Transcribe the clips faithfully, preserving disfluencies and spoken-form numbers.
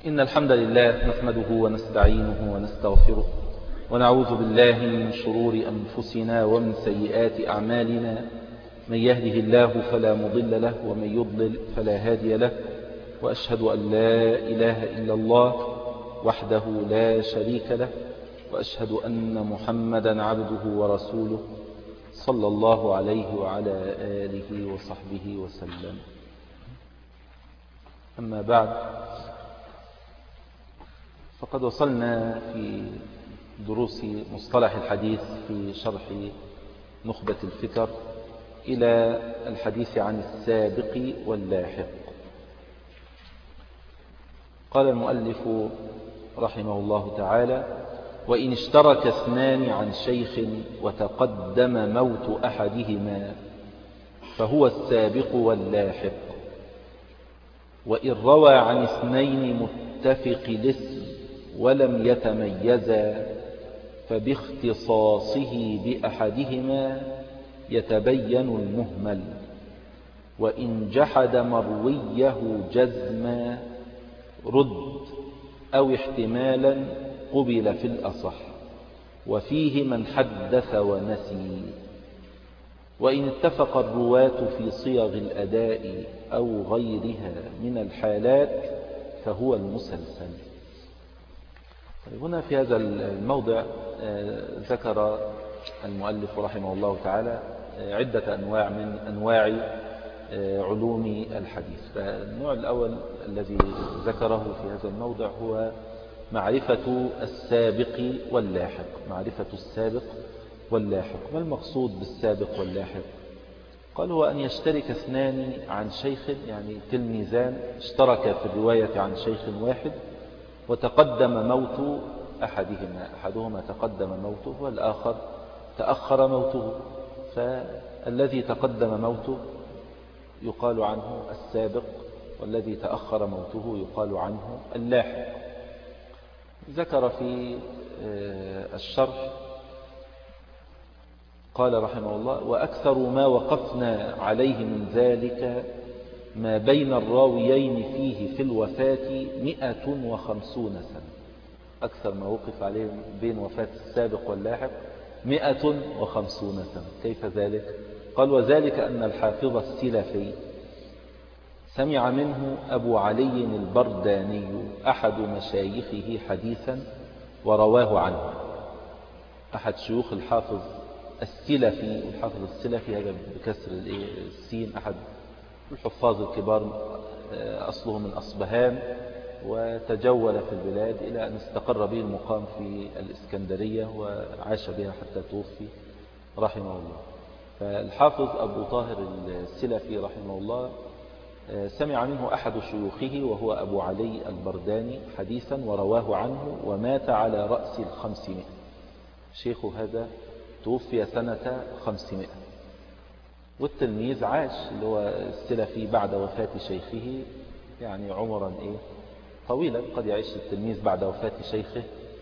إن الحمد لله نحمده ونستعينه ونستغفره ونعوذ بالله من شرور أنفسنا ومن سيئات أعمالنا. من يهده الله فلا مضل له ومن يضلل فلا هادي له، وأشهد أن لا إله إلا الله وحده لا شريك له، وأشهد أن محمدا عبده ورسوله صلى الله عليه وعلى آله وصحبه وسلم. أما بعد، فقد وصلنا في دروس مصطلح الحديث في شرح نخبة الفكر إلى الحديث عن السابق واللاحق. قال المؤلف رحمه الله تعالى: وإن اشترك اثنان عن شيخ وتقدم موت أحدهما فهو السابق واللاحق، وإن روى عن اثنين متفق الاسم ولم يتميزا فباختصاصه بأحدهما يتبين المهمل، وإن جحد مرويه جزما رد أو احتمالا قبل في الأصح، وفيه من حدث ونسي. وإن اتفق الرواة في صيغ الأداء أو غيرها من الحالات فهو المسلسل. هنا في هذا الموضع ذكر المؤلف رحمه الله تعالى عدة أنواع من أنواع علوم الحديث. فالنوع الأول الذي ذكره في هذا الموضع هو معرفة السابق واللاحق. معرفة السابق واللاحق، ما المقصود بالسابق واللاحق؟ قال: هو أن يشترك اثنان عن شيخ، يعني تلميذان اشترك في الرواية عن شيخ واحد وتقدم موت أحدهما، أحدهما تقدم موته والآخر تأخر موته، فالذي تقدم موته يقال عنه السابق، والذي تأخر موته يقال عنه اللاحق. ذكر في الشرح قال رحمه الله: وأكثر ما وقفنا عليه من ذلك ما بين الراويين فيه في الوفاة مئة وخمسون سنة. أكثر ما وقف عليه بين وفاة السابق واللاحق مئة وخمسون سنة. كيف ذلك؟ قال: وذلك أن الحافظ السلفي سمع منه أبو علي البرداني أحد مشايخه حديثا ورواه عنه. أحد شيوخ الحافظ السلفي، والحافظ السلفي هذا بكسر السين، أحد الحفاظ الكبار، أصله من أصبهان وتجول في البلاد إلى أن استقر به المقام في الإسكندرية وعاش بها حتى توفي رحمه الله. فالحافظ أبو طاهر السلفي رحمه الله سمع منه أحد شيوخه وهو أبو علي البرداني حديثا ورواه عنه، ومات على رأس الخمسمائة. شيخ هذا توفي سنة خمسمائة، والتلميذ عاش اللي هو السلفي بعد وفاة شيخه يعني عمرا إيه طويلا. قد يعيش التلميذ بعد وفاة شيخه،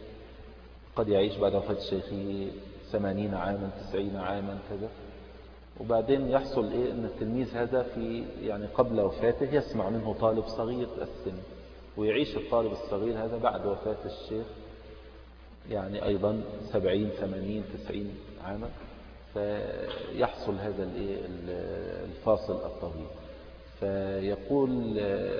قد يعيش بعد وفاة شيخه ثمانين عاما تسعين عاما كذا، وبعدين يحصل إيه أن التلميذ هذا في يعني قبل وفاته يسمع منه طالب صغير السن، ويعيش الطالب الصغير هذا بعد وفاة الشيخ يعني أيضا سبعين ثمانين تسعين عاما، فيحصل هذا الفاصل الطويل. فيقول: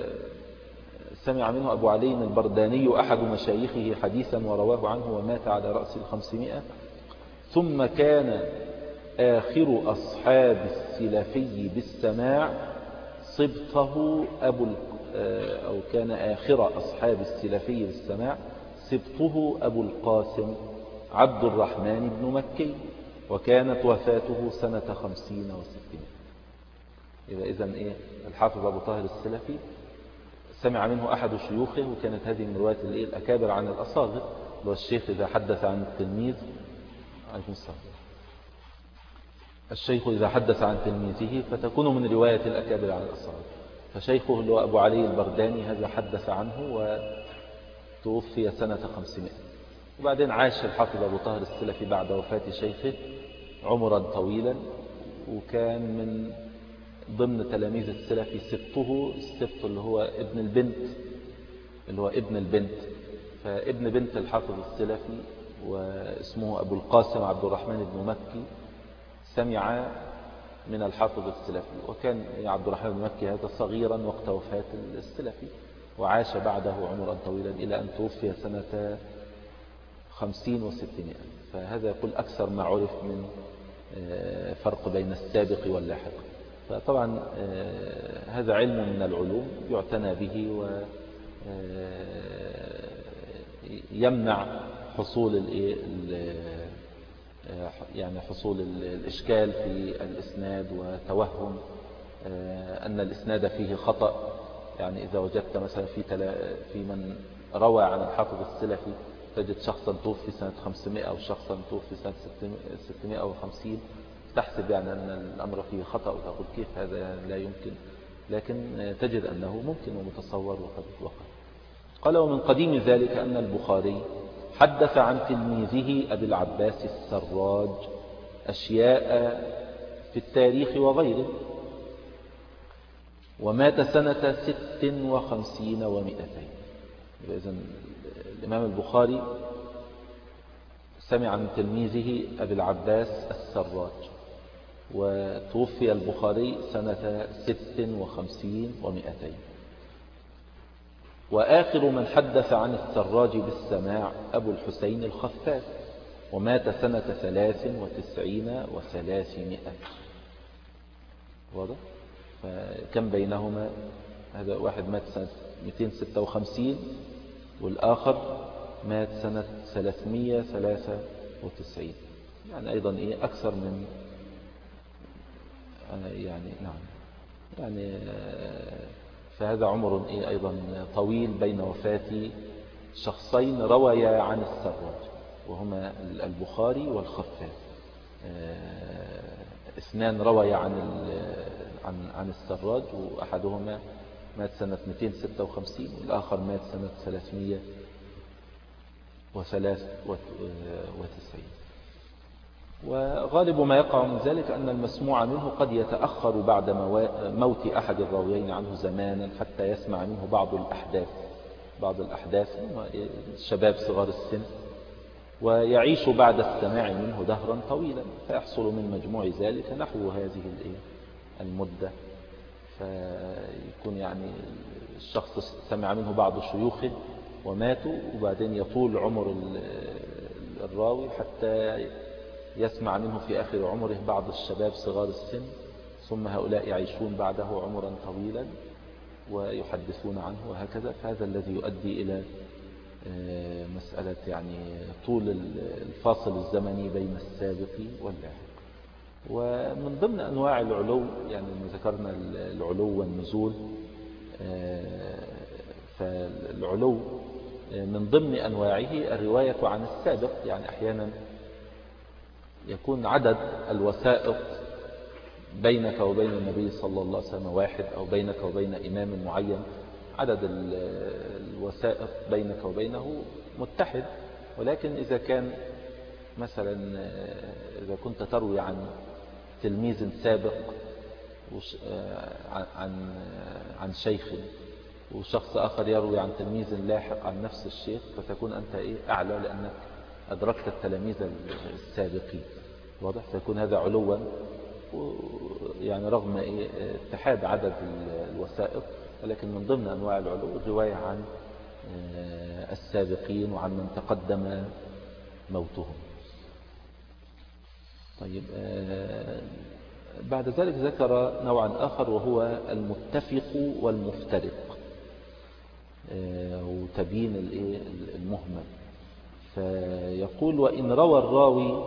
سمع منه أبو علي البرداني أحد مشايخه حديثا ورواه عنه ومات على رأس الخمسمائة، ثم كان آخر أصحاب السلفي بالسماع سبطه أبو أو كان آخر أصحاب السلفي بالسماع سبطه أبو القاسم عبد الرحمن بن مكي، وكانت وفاته سنة خمسين وستين. إذا إذن إيه الحافظ أبو طاهر السلفي سمع منه أحد شيوخه، وكانت هذه من رواية الأكابر عن الأصاغر، والشيخ إذا حدث عن التلميذ عليكم السلام الشيخ إذا حدث عن تلميذه فتكون من رواية الأكابر عن الأصاغر. فشيخه اللي هو أبو علي البرداني هذا حدث عنه وتوفي سنة خمسمائة. وبعدين عاش الحافظ أبو طاهر السلفي بعد وفاة شيخه عمرا طويلا، وكان من ضمن تلاميذ السلفي سبطه، السبط اللي هو ابن البنت اللي هو ابن البنت. فابن بنت الحافظ السلفي واسمه أبو القاسم عبد الرحمن بن مكي سمع من الحافظ السلفي، وكان عبد الرحمن بن مكي هذا صغيرا وقت وفاة السلفي، وعاش بعده عمرا طويلا إلى أن توفي سنة خمسين وستمائة. فهذا يقول أكثر ما عرف من فرق بين السابق واللاحق. فطبعا هذا علم من العلوم يعتنى به ويمنع حصول يعني حصول الإشكال في الإسناد وتوهم أن الإسناد فيه خطأ. يعني إذا وجدت مثلا في في من روى عن الحافظ السلفي تجد شخصا توفي سنة خمسمائة أو شخصا توفي سنة ستمائة وخمسين، تحسب يعني أن الأمر فيه خطأ وتقول كيف هذا لا يمكن، لكن تجد أنه ممكن ومتصور وقد وقع. قال ومن قديم ذلك أن البخاري حدث عن تلميذه أبي العباس السراج أشياء في التاريخ وغيره، ومات سنة ست وخمسين ومئتين. إذن الإمام البخاري سمع من تلميذه أبي العباس السراج، وتوفي البخاري سنة ست وخمسين ومئتين. وآخر من حدث عن السراج بالسماع أبو الحسين الخفاف، ومات سنة ثلاث وتسعين وثلاثمائة. واضح؟ فكم بينهما؟ هذا واحد مات سنة مئتين وستة وخمسين والآخر مات سنة ثلاثمائة وثلاثة وتسعين، يعني أيضا إيه أكثر من يعني نعم يعني فهذا عمر إيه أيضا طويل بين وفاة شخصين رويا عن السراج، وهما البخاري والخفاف. اثنان رويا عن عن عن السراج، وأحدهما مات سنة مئتين وستة وخمسين والآخر مات سنة ثلاثمائة وثلاثة وتسعين. وغالب ما يقع من ذلك أن المسموع منه قد يتأخر بعد موت أحد الراويين عنه زمانا حتى يسمع منه بعض الأحداث بعض الأحداث شباب صغار السن، ويعيش بعد السماع منه دهرا طويلا، فيحصل من مجموع ذلك نحو هذه المدة. فيكون يعني الشخص سمع منه بعض شيوخه وماتوا، وبعدين يطول عمر الراوي حتى يسمع منه في آخر عمره بعض الشباب صغار السن، ثم هؤلاء يعيشون بعده عمرا طويلا ويحدثون عنه وهكذا. فهذا الذي يؤدي إلى مسألة يعني طول الفاصل الزمني بين السابق واللاحق. ومن ضمن أنواع العلو، يعني ذكرنا العلو والنزول، فالعلو من ضمن أنواعه الرواية عن السابق. يعني أحيانا يكون عدد الوسائط بينك وبين النبي صلى الله عليه وسلم واحد، أو بينك وبين إمام معين عدد الوسائط بينك وبينه متحد، ولكن إذا كان مثلا إذا كنت تروي عن تلميذ سابق عن عن شيخ، وشخص آخر يروي عن تلميذ لاحق عن نفس الشيخ، فتكون أنت إيه أعلى لأنك أدركت التلاميذ السابقين. واضح؟ فيكون هذا علوا، يعني رغم إيه اتحاد عدد الوسائط، ولكن من ضمن أنواع العلو الرواية عن السابقين وعن من تقدم موتهم. طيب، بعد ذلك ذكر نوعا آخر وهو المتفق والمفترق، وتبيين المهمل. فيقول وإن روى الراوي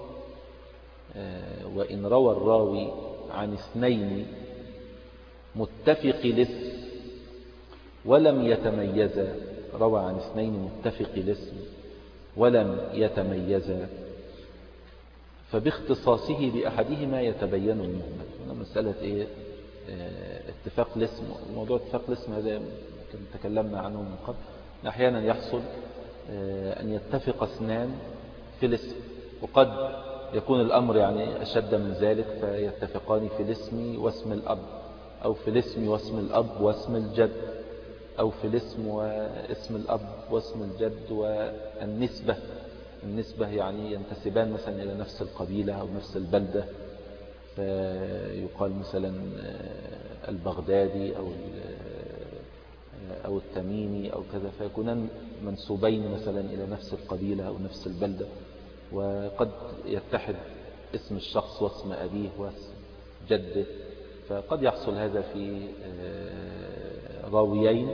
وإن روى الراوي عن اثنين متفق الاسم ولم يتميزا، روى عن اثنين متفق الاسم ولم يتميزا، فباختصاصه بأحدهما يتبين المهمل. هنا مسألة إيه؟ اتفاق الاسم. موضوع اتفاق الاسم هذا تكلمنا عنه من قبل. أحيانا يحصل أن يتفق اثنان في الاسم، وقد يكون الأمر يعني أشد من ذلك، فيتفقان في الاسم واسم الأب، أو في الاسم واسم الأب واسم الجد، أو في الاسم واسم الأب واسم الجد والنسبة. النسبة يعني ينتسبان مثلا إلى نفس القبيلة أو نفس البلدة، فيقال مثلا البغدادي أو أو التميمي أو كذا، فيكونان منسوبين مثلا إلى نفس القبيلة أو نفس البلدة. وقد يتحد اسم الشخص واسم أبيه واسم جده، فقد يحصل هذا في راويين.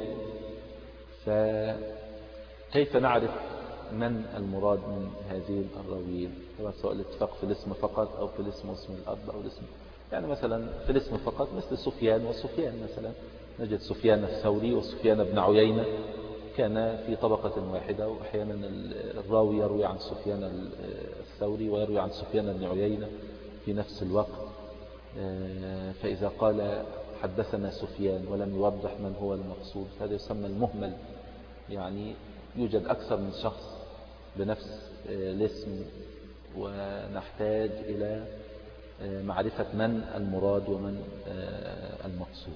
فكيف نعرف من المراد من هذين الراويين؟ طبعا سواء الاتفاق في الاسم فقط أو في الاسم واسم الأب أو الاسم، يعني مثلا في الاسم فقط مثل سفيان وسفيان، مثلا نجد سفيان الثوري وسفيان بن عيينة كان في طبقة واحدة، وأحيانا الراوي يروي عن سفيان الثوري ويروي عن سفيان بن عيينة في نفس الوقت. فإذا قال حدثنا سفيان ولم يوضح من هو المقصود هذا يسمى المهمل، يعني يوجد أكثر من شخص بنفس الاسم ونحتاج إلى معرفة من المراد ومن المقصود.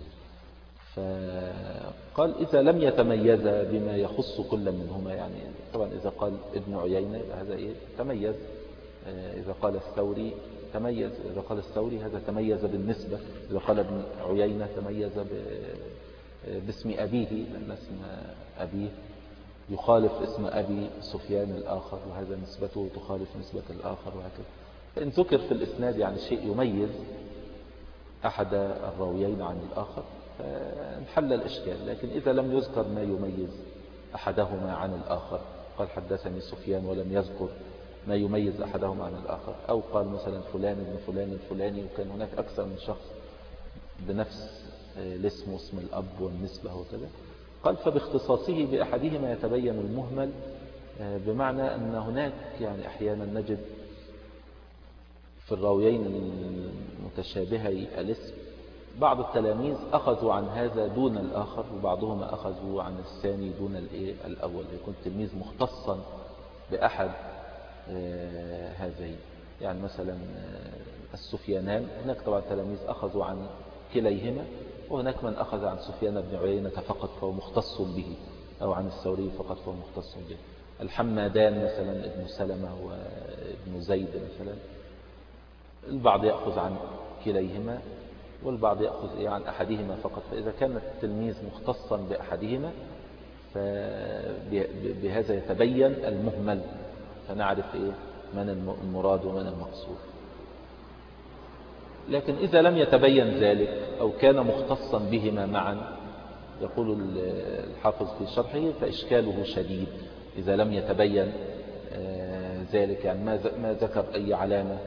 فقال إذا لم يتميز بما يخص كل منهما، يعني طبعا إذا قال ابن عيينة هذا إيه؟ تميز. إذا قال الثوري تميز، إذا قال الثوري هذا تميز بالنسبة. إذا قال ابن عيينة تميز باسم أبيه، لأن اسم أبيه يخالف اسم أبي سفيان الآخر، وهذا نسبته تخالف نسبة الآخر، وهكذا. فإن ذكر في الإسناد يعني شيء يميز أحد الراويين عن الآخر فانحل الإشكال. لكن إذا لم يذكر ما يميز أحدهما عن الآخر، قال حدثني سفيان ولم يذكر ما يميز أحدهما عن الآخر، أو قال مثلا فلان ابن فلان الفلاني وكان هناك أكثر من شخص بنفس الاسم واسم الأب والنسبة وكذا، قال فباختصاصه بأحدهما يتبين المهمل، بمعنى أن هناك يعني أحيانا نجد في الراويين المتشابهي الاسم بعض التلاميذ أخذوا عن هذا دون الآخر، وبعضهم أخذوا عن الثاني دون الأول، يكون تلميذ مختصا بأحد هذين. يعني مثلا السفيانان هناك طبعا تلاميذ أخذوا عن كليهما، وهناك من أخذ عن سفيان بن عيينة فقط فهو مختص به، أو عن الثوري فقط فهو مختص به. الحمادان مثلا ابن سلمة وابن زيد مثلا، البعض يأخذ عن كليهما والبعض يأخذ عن أحدهما فقط. فإذا كان التلميذ مختصا بأحدهما فبهذا يتبين المهمل، فنعرف إيه من المراد ومن المقصود. لكن إذا لم يتبين ذلك أو كان مختصا بهما معا، يقول الحافظ في شرحه فإشكاله شديد. إذا لم يتبين ذلك، يعني ما ذكر أي علامة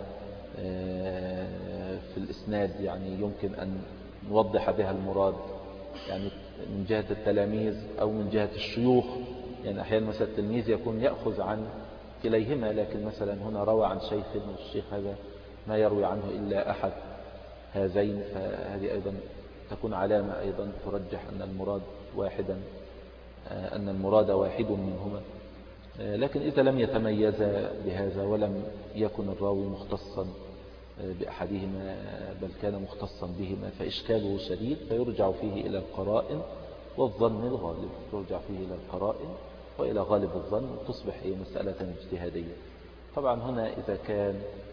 في الإسناد يعني يمكن أن نوضح بها المراد، يعني من جهة التلاميذ أو من جهة الشيوخ. يعني أحيانا مثلا التلميذ يكون يأخذ عن كليهما، لكن مثلا هنا روى عن شيخ، والشيخ هذا ما يروي عنه إلا أحد هذين، فهذه أيضا تكون علامة أيضا ترجح أن المراد واحدا، أن المراد واحد منهما. لكن إذا لم يتميز بهذا ولم يكن الراوي مختصا بأحدهما بل كان مختصا بهما فإشكاله شديد، فيرجع فيه إلى القرائن والظن الغالب، يرجع فيه إلى القرائن وإلى غالب الظن، تصبح هي مسألة اجتهادية. طبعا هنا إذا كان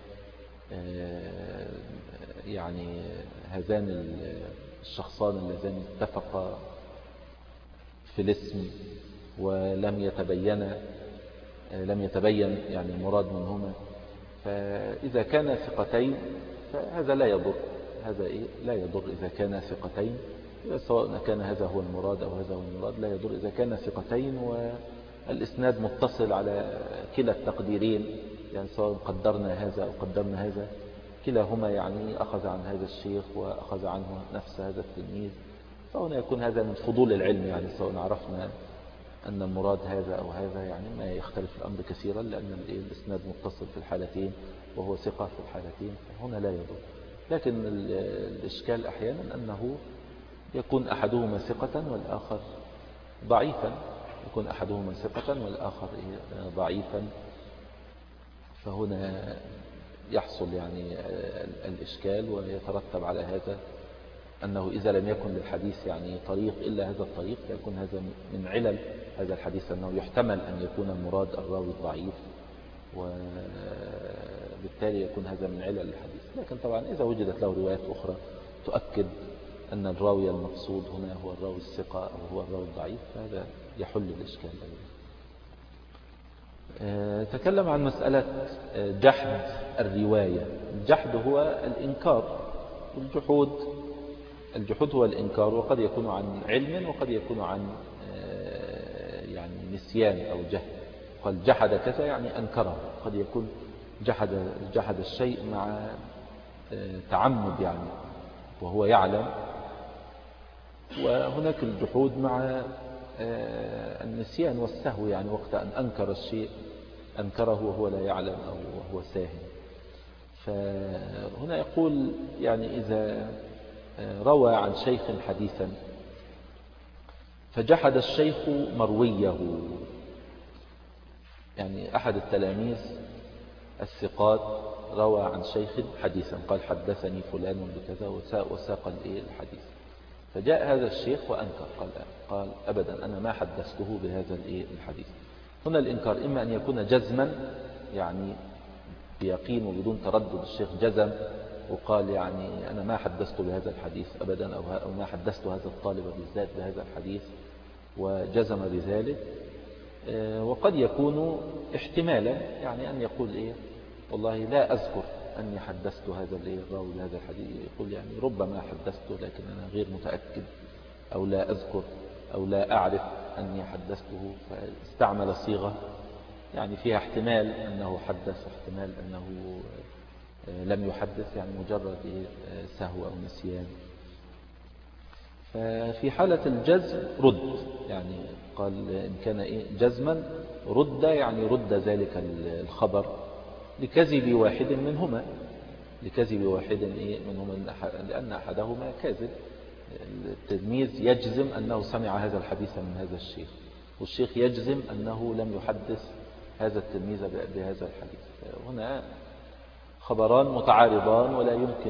يعني هذان الشخصان اللذان اتفقا في الاسم ولم يتبين لم يتبين يعني المراد منهما، فإذا كان ثقتين فهذا لا يضر، هذا إيه لا يضر إذا كان ثقتين، سواء كان هذا هو المراد أو هذا هو المراد لا يضر إذا كان ثقتين والإسناد متصل على كلا التقديرين، يعني سواء قدرنا هذا أو قدرنا هذا كلاهما يعني أخذ عن هذا الشيخ وأخذ عنه نفس هذا التلميذ، فهنا يكون هذا من فضول العلم، يعني سواء عرفنا أن المراد هذا أو هذا يعني ما يختلف الأمر كثيرا، لأن الإسناد متصل في الحالتين وهو ثقة في الحالتين، هنا لا يضر. لكن الإشكال أحيانا أنه يكون أحدهما ثقة والآخر ضعيفا، يكون أحدهما ثقة والآخر ضعيفا، فهنا يحصل يعني الإشكال ويترتب على هذا أنه إذا لم يكن للحديث يعني طريق إلا هذا الطريق فيكون هذا من علل هذا الحديث، أنه يحتمل أن يكون المراد الراوي الضعيف، وبالتالي يكون هذا من علل الحديث. لكن طبعا إذا وجدت له روايات أخرى تؤكد أن الراوي المقصود هنا هو الراوي الثقة أو هو الراوي الضعيف فهذا يحل الإشكال. تكلم عن مسألة جحد الرواية. الجحد هو الإنكار، والجحود الجحود هو الإنكار، وقد يكون عن علم وقد يكون عن يعني نسيان أو جهل. قال جحد كذا يعني أنكره، قد يكون جحد جحد الشيء مع تعمد يعني وهو يعلم، وهناك الجحود مع النسيان والسهو يعني وقت أن أنكر الشيء أنكره وهو لا يعلم أو وهو ساهل. فهنا يقول يعني إذا روى عن شيخ حديثا فجحد الشيخ مرويه، يعني أحد التلاميذ الثقات روى عن شيخ حديثا قال حدثني فلان بكذا وساق الحديث، فجاء هذا الشيخ وأنكر قال, قال أبدا أنا ما حدثته بهذا الحديث. هنا الإنكار إما أن يكون جزما يعني بيقين وبدون تردد، الشيخ جزم وقال يعني أنا ما حدثت بهذا الحديث أبدا، أو ما حدثت هذا الطالب بالذات بهذا الحديث وجزم بذلك. وقد يكون احتمالا يعني أن يقول إيه والله لا أذكر أني حدثت هذا الراوي بهذا الحديث، يقول يعني ربما حدثته لكن أنا غير متأكد أو لا أذكر أو لا أعرف أني حدثته، فاستعمل صيغة يعني فيها احتمال أنه حدث واحتمال أنه لم يحدث، يعني مجرد سهو أو نسيان. ففي حالة الجزم رد، يعني قال إن كان إيه جزما رد، يعني رد ذلك الخبر لكذب واحد منهما لكذب واحد إيه منهما لأن أحدهما كاذب. التلميذ يجزم أنه سمع هذا الحديث من هذا الشيخ، والشيخ يجزم أنه لم يحدث هذا التلميذ بهذا الحديث. هنا خبران متعارضان ولا يمكن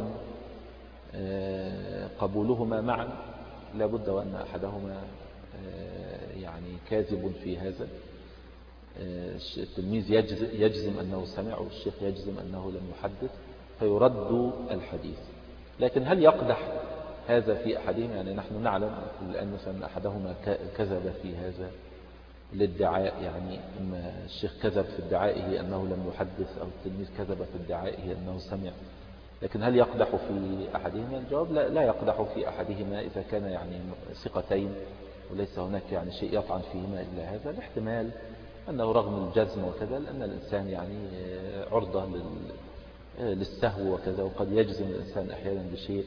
قبولهما معا، لا بد وأن أحدهما يعني كاذب في هذا. التلميذ يجزم أنه سمع والشيخ يجزم أنه لم يحدث، فيرد الحديث. لكن هل يقدح هذا في أحدهم؟ يعني نحن نعلم الآن مثلا أحدهما كذب في هذا الادعاء، يعني إما الشيخ كذب في ادعائه أنه لم يحدث أو التلميذ كذب في ادعائه أنه سمع، لكن هل يقدح في أحدهما؟ الجواب لا, لا يقدح في أحدهما إذا كان يعني ثقتين وليس هناك يعني شيء يطعن فيهما إلا هذا الاحتمال، أنه رغم الجزم وكذا لأن الإنسان يعني عرضة للسهو وكذا، وقد يجزم الإنسان أحيانا بشيء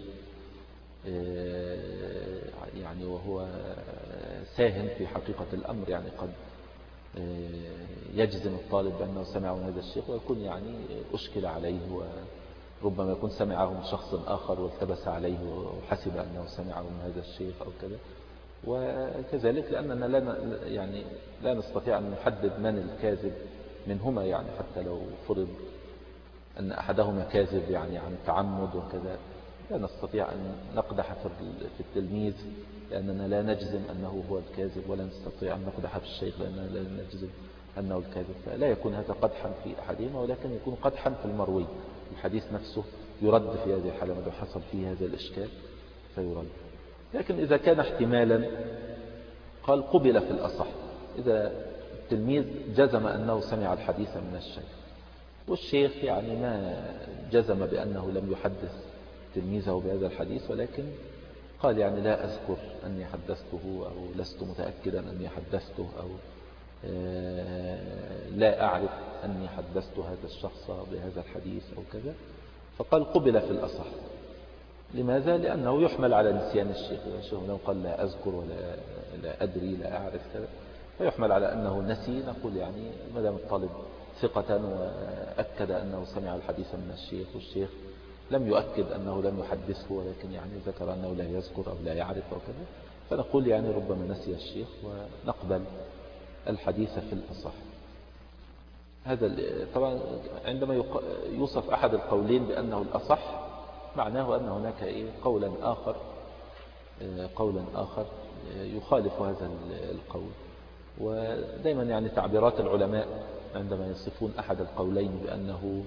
يعني وهو ساهم في حقيقة الأمر، يعني قد يجزم الطالب بأنه سمعه من هذا الشيخ ويكون يعني أشكل عليه، وربما يكون سمعه من شخص آخر والتبس عليه وحسب أنه سمعه من هذا الشيخ أو كذا. وكذلك لأننا لا يعني لا نستطيع أن نحدد من الكاذب منهما، يعني حتى لو فرض أن أحدهما كاذب يعني عن تعمد وكذا لا نستطيع أن نقدح في التلميذ لأننا لا نجزم أنه هو الكاذب، ولا نستطيع أن نقدح في الشيخ لأننا لا نجزم أنه الكاذب. فلا يكون هذا قدحا في أحدهما، ولكن يكون قدحا في المروي، الحديث نفسه يرد في هذه الحالة لو حصل فيه هذا الإشكال فيرد. لكن إذا كان احتمالا قال قبل في الأصح، إذا التلميذ جزم أنه سمع الحديث من الشيخ والشيخ يعني ما جزم بأنه لم يحدث تلميذه بهذا الحديث، ولكن قال يعني لا أذكر أني حدثته أو لست متأكدا أني حدثته أو لا أعرف أني حدثت هذا الشخص بهذا الحديث أو كذا، فقال قبل في الأصح. لماذا؟ لأنه يحمل على نسيان الشيخ، الشيخ لو قال لا أذكر ولا لا أدري لا أعرف كذا فيحمل على أنه نسي، نقول يعني مدام الطالب ثقة وأكد أنه سمع الحديث من الشيخ والشيخ لم يؤكد أنه لم يحدثه ولكن يعني ذكر أنه لا يذكر أو لا يعرف أو كذا، فنقول يعني ربما نسي الشيخ ونقبل الحديث في الأصح. هذا طبعا عندما يوصف أحد القولين بأنه الأصح معناه أن هناك إيه قولا آخر قولا آخر يخالف هذا القول. ودائما يعني تعبيرات العلماء عندما يصفون أحد القولين بأنه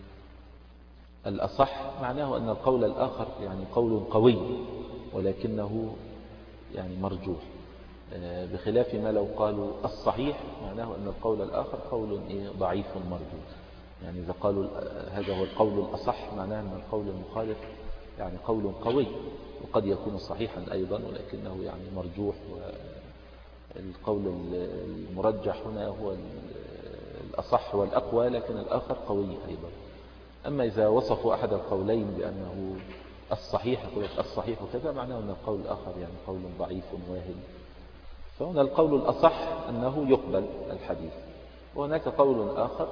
الأصح معناه أن القول الآخر يعني قول قوي ولكنه يعني مرجوح، بخلاف ما لو قالوا الصحيح معناه أن القول الآخر قول ضعيف مرجوح. يعني إذا قالوا هذا هو القول الأصح معناه أن القول المخالف يعني قول قوي، وقد يكون صحيحا أيضا ولكنه يعني مرجوح، والقول المرجح هنا هو الأصح والأقوى لكن الآخر قوي أيضا. أما إذا وصفوا أحد القولين بأنه الصحيح الصحيح كذا معناه أن القول الآخر يعني قول ضعيف واهن. فهنا القول الأصح أنه يقبل الحديث، وهناك قول آخر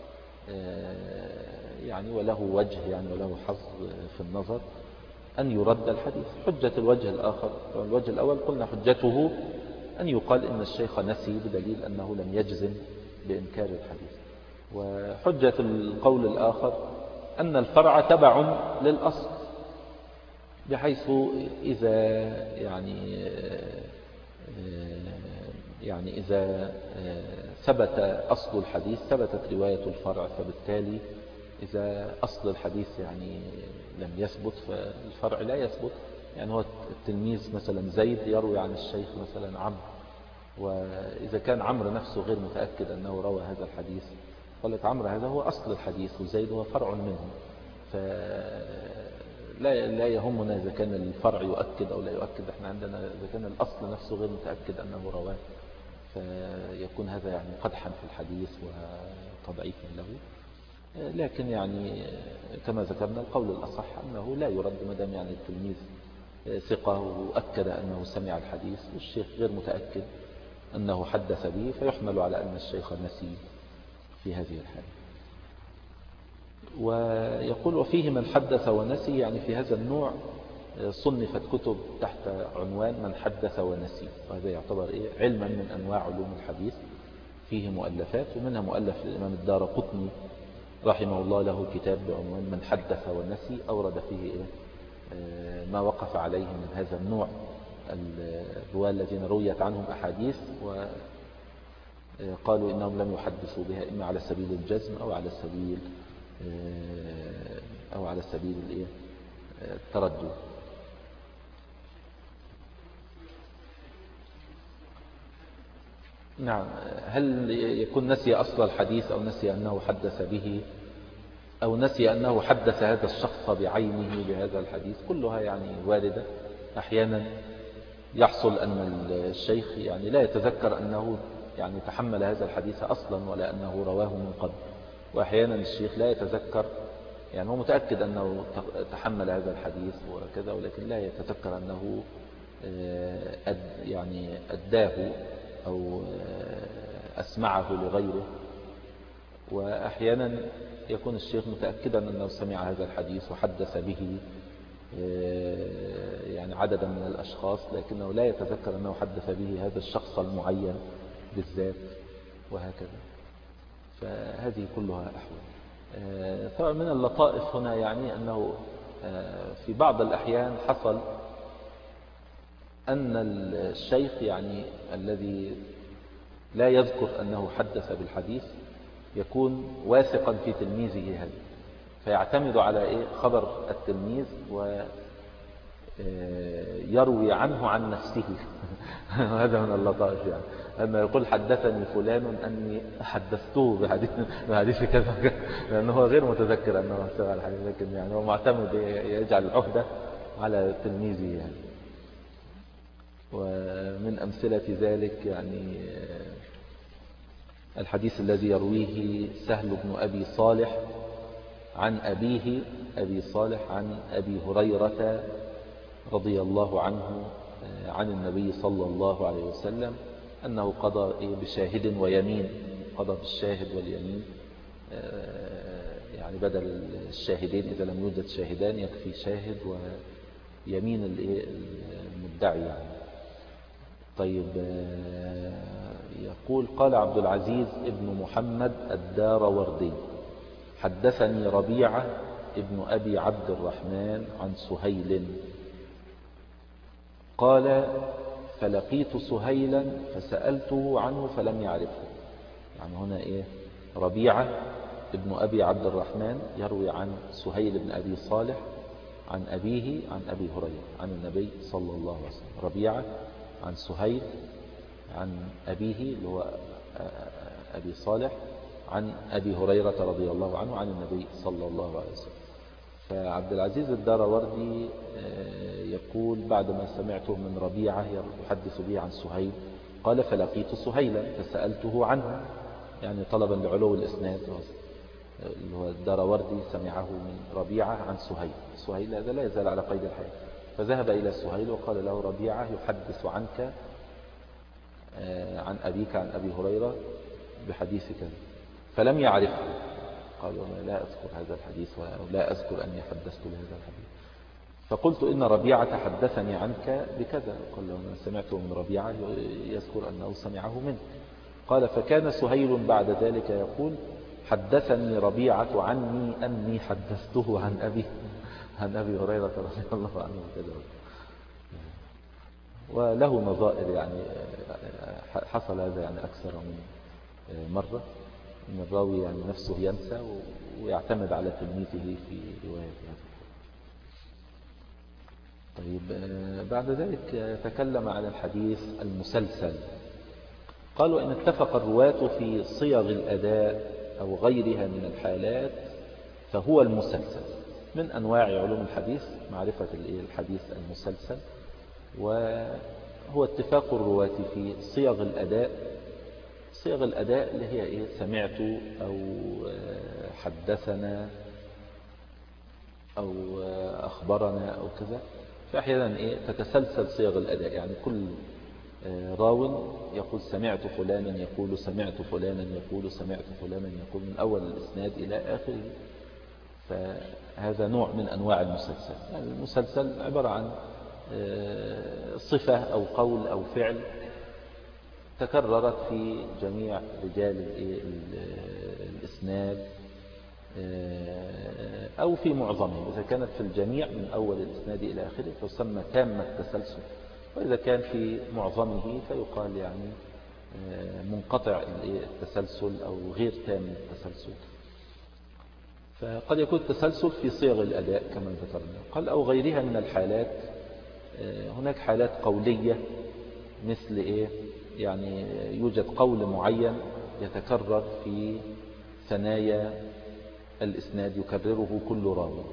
يعني وله وجه يعني وله حظ في النظر أن يرد الحديث. حجة الوجه الآخر، الوجه الأول قلنا حجته أن يقال إن الشيخ نسي بدليل أنه لم يجزم بإنكار الحديث. وحجة القول الآخر أن الفرع تبع للأصل، بحيث إذا يعني يعني إذا ثبت أصل الحديث ثبتت رواية الفرع، فبالتالي إذا أصل الحديث يعني لم يثبت فالفرع لا يثبت. يعني هو التلميذ مثلا زيد يروي عن الشيخ مثلا عمرو، وإذا كان عمرو نفسه غير متأكد أنه روى هذا الحديث قالت عمرو هذا هو أصل الحديث وزيد هو فرع منه، فلا لا يهمنا إذا كان الفرع يؤكد أو لا يؤكد. احنا عندنا إذا كان الأصل نفسه غير متأكد أنه رواه فيكون هذا يعني قدحا في الحديث وتضعيفا له. لكن يعني كما ذكرنا القول الأصح أنه لا يرد ما دام يعني التلميذ ثقة وأكد أنه سمع الحديث والشيخ غير متأكد أنه حدث به، فيحمل على أن الشيخ نسي في هذه الحالة. ويقول وفيه من حدث ونسي، يعني في هذا النوع صنفت كتب تحت عنوان من حدث ونسي، وهذا يعتبر إيه علما من أنواع علوم الحديث. فيه مؤلفات ومنها مؤلف الإمام الدارقطني رحمه الله له كتاب بعنوان من حدث ونسي، أورد فيه إيه ما وقف عليه من هذا النوع الرواة الذين رويت عنهم أحاديث وقالوا إنهم لم يحدثوا بها إما على سبيل الجزم أو على سبيل أو على سبيل التردد. نعم، هل يكون نسي أصل الحديث أو نسي أنه حدث به أو نسي أنه حدث هذا الشخص بعينه بهذا الحديث؟ كلها يعني واردة. أحيانا يحصل أن الشيخ يعني لا يتذكر أنه يعني تحمل هذا الحديث أصلا ولا أنه رواه من قبل، وأحيانا الشيخ لا يتذكر، يعني هو متأكد أنه تحمل هذا الحديث وكذا ولكن لا يتذكر أنه يعني أداه أو أسمعه لغيره. وأحيانا يكون الشيخ متأكدا أنه سمع هذا الحديث وحدث به يعني عددا من الأشخاص لكنه لا يتذكر أنه حدث به هذا الشخص المعين بالذات وهكذا. فهذه كلها أحوال. طبعا من اللطائف هنا يعني أنه في بعض الأحيان حصل أن الشيخ يعني الذي لا يذكر أنه حدث بالحديث يكون واثقا في تلميذه هذا، فيعتمد على إيه خبر التلميذ ويروي عنه عن نفسه. هذا من اللطائف، يعني أما يقول حدثني فلان أني حدثته بحديث, بحديث كذا، لأنه هو غير متذكر أنه سمع الحديث، لكن يعني هو معتمد يجعل العهدة على تلميذه يعني. ومن أمثلة ذلك يعني الحديث الذي يرويه سهل بن أبي صالح عن أبيه أبي صالح عن أبي هريرة رضي الله عنه عن النبي صلى الله عليه وسلم أنه قضى بشاهد ويمين، قضى بالشاهد واليمين، يعني بدل الشاهدين إذا لم يوجد شاهدان يكفي شاهد ويمين المدعي يعني. طيب، يقول قال عبد العزيز ابن محمد الداروردي حدثني ربيعة ابن أبي عبد الرحمن عن سهيل قال فلقيت سهيلا فسألته عنه فلم يعرفه. يعني هنا إيه؟ ربيعة ابن أبي عبد الرحمن يروي عن سهيل بن أبي صالح عن أبيه عن أبي هريرة عن النبي صلى الله عليه وسلم. ربيعة عن سهيل عن أبيه اللي هو أبي صالح عن أبي هريرة رضي الله عنه عن النبي صلى الله عليه وسلم. فعبد العزيز الدراوردي يقول بعدما سمعته من ربيعة يحدث به عن سهيل قال فلقيت سهيلا فسألته عنه، يعني طلبا لعلو الإسناد، اللي هو الدراوردي سمعه من ربيعة عن سهيل. سهيل هذا لا يزال على قيد الحياة، فذهب إلى سهيل وقال له ربيعة يحدث عنك عن أبيك عن أبي هريرة بحديثك، فلم يعرفه. قال لا أذكر هذا الحديث ولا أذكر أني حدثت بهذا الحديث. فقلت إن ربيعة حدثني عنك بكذا. قال له أنا سمعته من ربيعة يذكر أنه سمعه منك. قال فكان سهيل بعد ذلك يقول حدثني ربيعة عني أني حدثته عن أبي عن أبي هريرة رضي الله عنه وكذا. وله نظائر، يعني حصل هذا يعني أكثر من مرة، ان الراوي يعني نفسه ينسى ويعتمد على تلميذه في روايته. طيب بعد ذلك يتكلم عن الحديث المسلسل. قالوا إن اتفق الرواة في صيغ الأداء أو غيرها من الحالات فهو المسلسل. من أنواع علوم الحديث معرفة الحديث المسلسل، وهو اتفاق الرواة في صيغ الأداء. صيغ الأداء اللي هي إيه؟ سمعت أو حدثنا أو أخبرنا أو كذا. فأحيانا إيه؟ تتسلسل صيغ الأداء، يعني كل راو يقول سمعت فلانا يقول سمعت فلانا يقول سمعت فلانا يقول من أول الإسناد إلى آخره. فهذا نوع من أنواع المسلسل. يعني المسلسل عبارة عن صفة أو قول أو فعل تكررت في جميع رجال الإسناد أو في معظمهم. إذا كانت في الجميع من أول الإسناد إلى آخره تسمى تامة التسلسل، وإذا كان في معظمه فيقال يعني منقطع التسلسل أو غير تام التسلسل. فقد يكون التسلسل في صيغ الأداء كما ذكرنا. قال أو غيرها من الحالات. هناك حالات قولية مثل إيه؟ يعني يوجد قول معين يتكرر في ثنايا الإسناد يكرره كل راوي،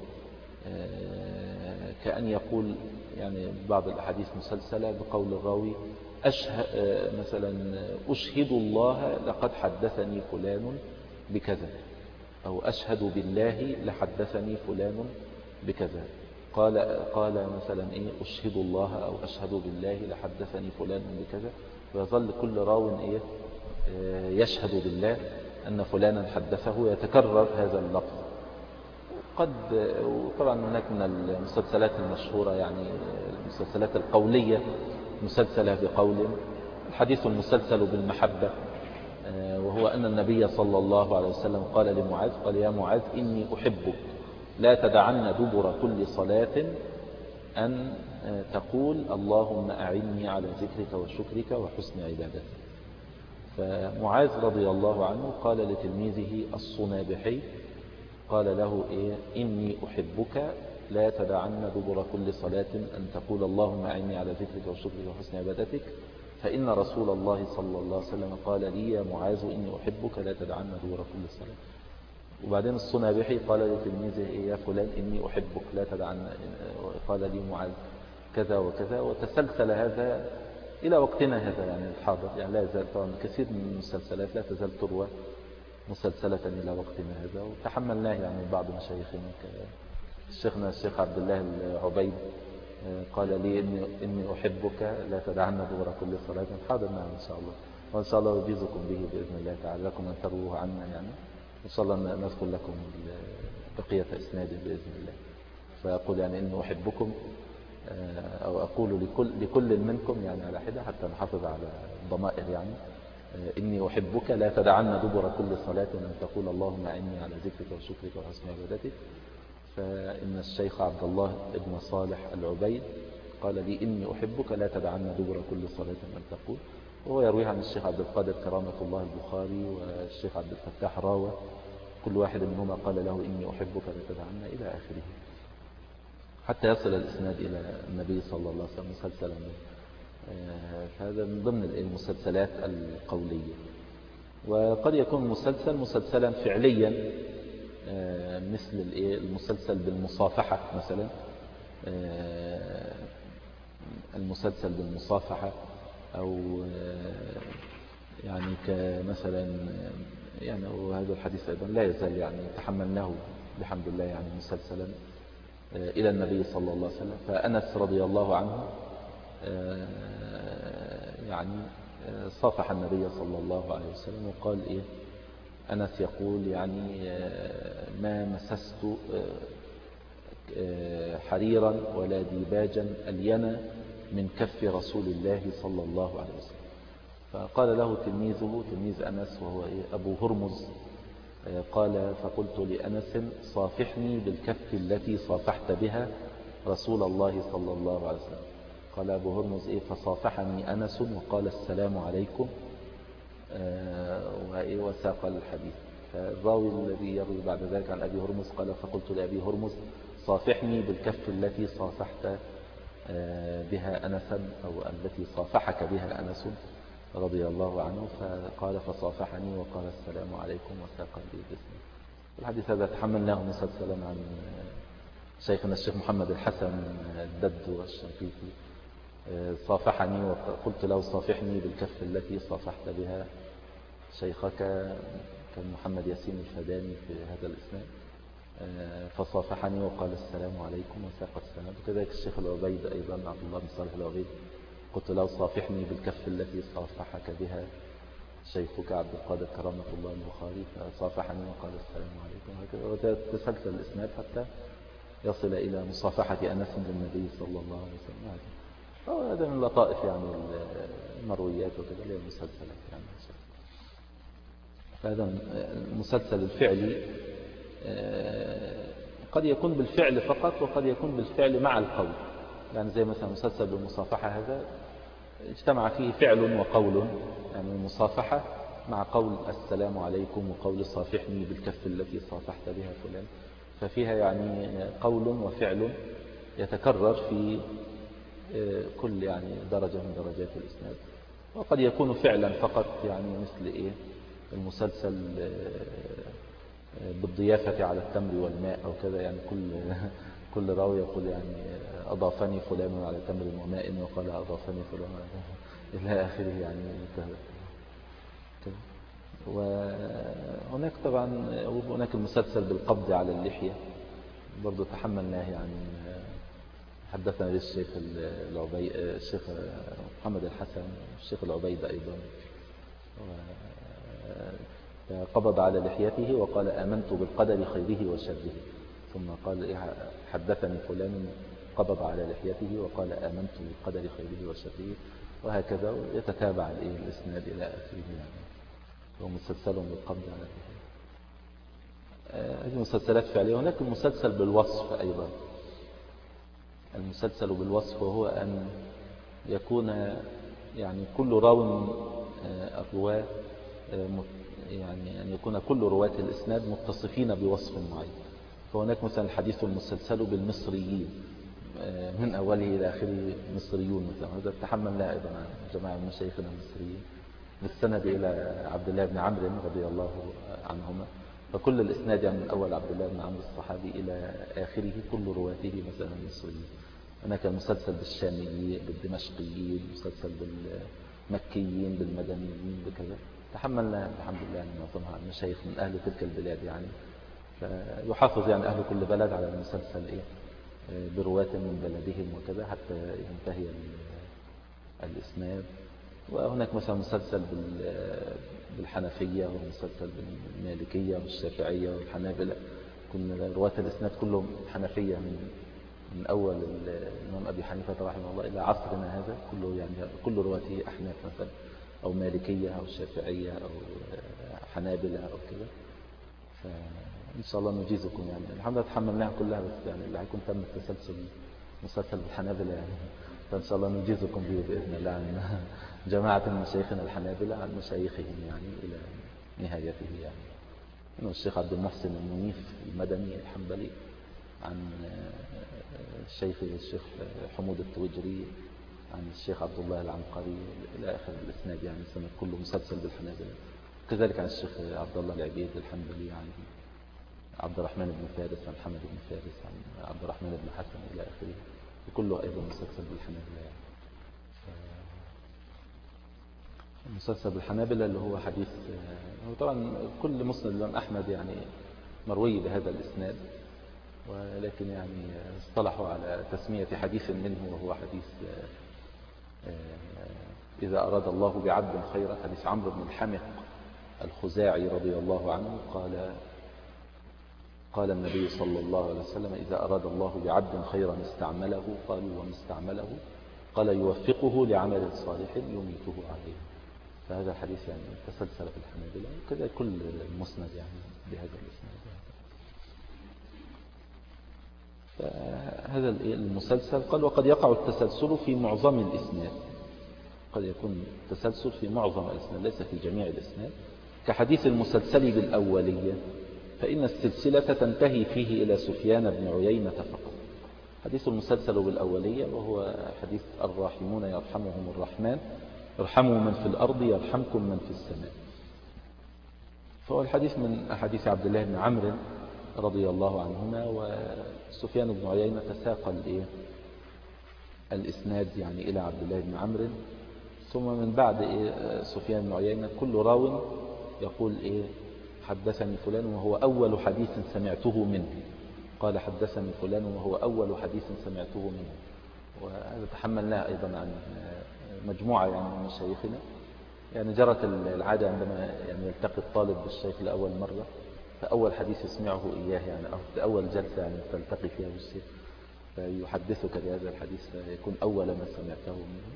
كأن يقول يعني بعض الأحاديث مسلسلة بقول الراوي أشهد مثلا أشهد الله لقد حدثني فلان بكذا، أو أشهد بالله لحدثني فلان بكذا. قال قال مثلا إيه أشهد الله أو أشهد بالله لحدثني فلان بكذا، ويظل كل راو إيه يشهد بالله أن فلانا حدثه، يتكرر هذا اللفظ. قد طبعا هناك من المسلسلات المشهورة يعني المسلسلات القولية مسلسلة بقول. الحديث المسلسل بالمحبة، وهو أن النبي صلى الله عليه وسلم قال لمعاذ قال يا معاذ إني أحبك لا تدعن دبر كل صلاة أن تقول اللهم أعني على ذكرك وشكرك وحسن عبادتك. فمعاذ رضي الله عنه قال لتلميذه الصنابحي قال له إيه إني أحبك لا تدعن دبر كل صلاة أن تقول اللهم أعني على ذكرك وشكرك وحسن عبادتك، فإن رسول الله صلى الله عليه وسلم قال لي يا معاذ إني أحبك لا تدعن دبر كل صلاة. وبعدين الصنابحي قال لتلميذه إيه يا فلان إني أحبك لا تدعن، قال لي معاذ كذا وكذا. وتسلسل هذا إلى وقتنا هذا يعني الحاضر. يعني لا يزال طبعا كثير من المسلسلات لا تزال تروى مسلسلة إلى وقتنا هذا، وتحملناه يعني بعض مشايخنا كشيخنا الشيخ عبد الله العبيد قال لي إني, إني أحبك لا تدعنا دبر كل صلاة. حاضر نعم إن شاء الله، وإن شاء الله يجيزكم به بإذن الله تعالى، لكم أن تروه عنا يعني إن شاء الله نذكر لكم بقية إسناده بإذن الله. فأقول يعني إني أحبكم أو أقول لكل, لكل منكم يعني على حدة حتى نحافظ على الضمائر يعني إني أحبك لا تدعنا دبر كل صلاة أن تقول اللهم أعني على ذكرك وشكرك وحسن عبادتك. فإن الشيخ عبد الله ابن صالح العبيد قال لي إني أحبك لا تدعن دبر كل صلاة من تقول. وهو يرويه عن الشيخ عبد القادر كرامة الله البخاري والشيخ عبد الفتاح راوة، كل واحد منهما قال له إني أحبك لا تدعن إلى آخره، حتى يصل الإسناد إلى النبي صلى الله عليه وسلم مسلسلا. هذا من ضمن المسلسلات القولية. وقد يكون مسلسل مسلسلا فعليا، مثل المسلسل بالمصافحة مثلا، المسلسل بالمصافحة، أو يعني كمثلا يعني وهذا الحديث أيضا لا يزال يعني تحملناه بحمد الله يعني مسلسلا إلى النبي صلى الله عليه وسلم. فأنس رضي الله عنه يعني صافح النبي صلى الله عليه وسلم وقال إيه، أنس يقول يعني ما مسست حريرا ولا ديباجا ألين من كف رسول الله صلى الله عليه وسلم. فقال له تلميذه تلميذ أنس وهو إيه أبو هرمز، قال فقلت لأنس صافحني بالكف التي صافحت بها رسول الله صلى الله عليه وسلم. قال أبو هرمز إيه فصافحني أنس وقال السلام عليكم وساق الحديث. فالراوي الذي يروي بعد ذلك عن أبي هرمز قال فقلت لأبي هرمز صافحني بالكف التي صافحت بها أنسا أو التي صافحك بها أنس رضي الله عنه. فقال فصافحني وقال السلام عليكم وساق الاسم. الحديث هذا تحملناه مسلسلا عن شيخنا الشيخ محمد الحسن الدد والشنقيطي، صافحني وقلت له صافحني بالكف التي صافحت بها شيخك كان محمد ياسين الفداني في هذا الاسناد، فصافحني وقال السلام عليكم وساق السلام. وكذلك الشيخ العبيد أيضا عبد الله بن صالح العبيد قلت له صافحني بالكف التي صافحك بها شيخك عبد القادر كرامة الله البخاري، فصافحني وقال السلام عليكم. وتسلسل الإسناد حتى يصل إلى مصافحة أنس للنبي صلى الله عليه وسلم. هذا من لطائف يعني المرويات وكذا اللي هي المسلسلات يعني. فهذا المسلسل الفعلي قد يكون بالفعل فقط وقد يكون بالفعل مع القول، يعني زي مثلا مسلسل بالمصافحة هذا اجتمع فيه فعل وقول، يعني المصافحة مع قول السلام عليكم وقول صافحني بالكف التي صافحت بها فلان، ففيها يعني قول وفعل يتكرر في كل يعني درجة من درجات الإسناد. وقد يكون فعلا فقط، يعني مثل إيه المسلسل بالضيافة على التمر والماء أو كذا، يعني كل كل راوي يقول يعني أضافني فلان على تمر وماء وقال أضافني فلان إلى آخره يعني. وهناك طبعا هناك المسلسل بالقبض على اللحية برضو تحملناه، يعني حدثنا للشيخ العبيد الشيخ محمد الحسن الشيخ العبيد أيضا، قبض على لحيته وقال آمنت بالقدر خيره وشره، ثم قال حدثني فلان قبض على لحيته وقال آمنت بالقدر خيره وشره، وهكذا يتتابع الإسناد إلى آخره. يعني هو مسلسل بالقبض على اللحية. هذه مسلسلات فعلية. هناك المسلسل بالوصف أيضا. المسلسل بالوصف وهو أن يكون يعني كل راو الرواة يعني أن يكون كل رواة الإسناد متصفين بوصف معين. فهناك مثلا الحديث المسلسل بالمصريين من أوله إلى آخره مصريون مثلا، هذا تحملنا أيضا عن جماعة من مشايخنا المصريين بالسند إلى عبد الله بن عمرو رضي الله عنهما. فكل الإسناد يعني من أول عبد الله بن عمرو الصحابي إلى آخره كل رواته مثلا مصريين. هناك المسلسل بالشاميين بالدمشقيين، مسلسل بالمكيين بالمدنيين بكذا. تحملنا الحمد لله معظمها عن مشايخ من أهل تلك البلاد، يعني فيحافظ يعني أهل كل بلد على المسلسل إيه برواة من بلدهم وكذا حتى ينتهي الإسناد. وهناك مثلا مسلسل بالحنفية ومسلسل بالمالكية والشافعية والحنابلة، كل رواة الإسناد كلهم حنفية من من أول الإمام أبي حنيفة رحمه الله إلى عصرنا هذا كله، يعني كل رواته أحناف مثلا أو مالكية أو شافعية أو حنابلة أو كذا. فإن شاء الله نجيزكم يعني الحمد لله تحملناها كلها، بس يعني اللي هيكون تم التسلسل مسلسل بالحنابلة يعني فإن شاء الله نجيزكم به بإذن الله عن جماعة من مشايخنا الحنابلة عن مشايخهم يعني إلى نهايته يعني. إنه الشيخ عبد المحسن المنيف المدني الحنبلي عن الشيخ الشيخ حمود التوجري عن الشيخ عبد الله العنقري إلى آخر الإسناد يعني سنة كله مسلسل بالحنابلة. كذلك عن الشيخ عبد الله العبيد الحنبلي عن عبد الرحمن بن فارس عن حمد بن فارس عن عبد الرحمن بن حسن إلى آخره، وكله أيضا مسلسل بالحنابلة يعني. المسلسل بالحنابلة اللي هو حديث، هو طبعا كل مسند الإمام أحمد يعني مروي بهذا الإسناد، ولكن يعني اصطلحوا على تسمية حديث منه وهو حديث إذا أراد الله بعبد خيرا، حديث عمرو بن الحمق الخزاعي رضي الله عنه قال قال النبي صلى الله عليه وسلم إذا أراد الله بعبد خيرا استعمله، قالوا وما استعمله؟ قال يوفقه لعمل صالح يميته عليه. فهذا الحديث يعني تسلسل في الحنابلة، وكذا كل المسند يعني بهذا الإسناد. فهذا المسلسل قال وقد يقع التسلسل في معظم الإسناد، قد يكون التسلسل في معظم الإسناد ليس في جميع الإسناد، كحديث المسلسل بالأولية فإن السلسلة تنتهي فيه إلى سفيان بن عيينة فقط. حديث المسلسل بالأولية وهو حديث الراحمون يرحمهم الرحمن ارحموا من في الأرض يرحمكم من في السماء. فهو الحديث من أحاديث عبد الله بن عمرو رضي الله عنهما، وسفيان بن عيينة ساق الإسناد يعني إلى عبد الله بن عمرو، ثم من بعد إيه سفيان بن عيينة كل راو يقول إيه حدثني فلان وهو أول حديث سمعته منه، قال حدثني فلان وهو أول حديث سمعته منه. وهذا تحملناه أيضا عن مجموعة يعني من مشايخنا، يعني جرت العادة عندما يعني يلتقي الطالب بالشيخ لأول مرة فأول حديث يسمعه إياه يعني أو أول جلسة يعني تلتقي فيها بالشيخ فيحدثك بهذا الحديث فيكون أول ما سمعته منه.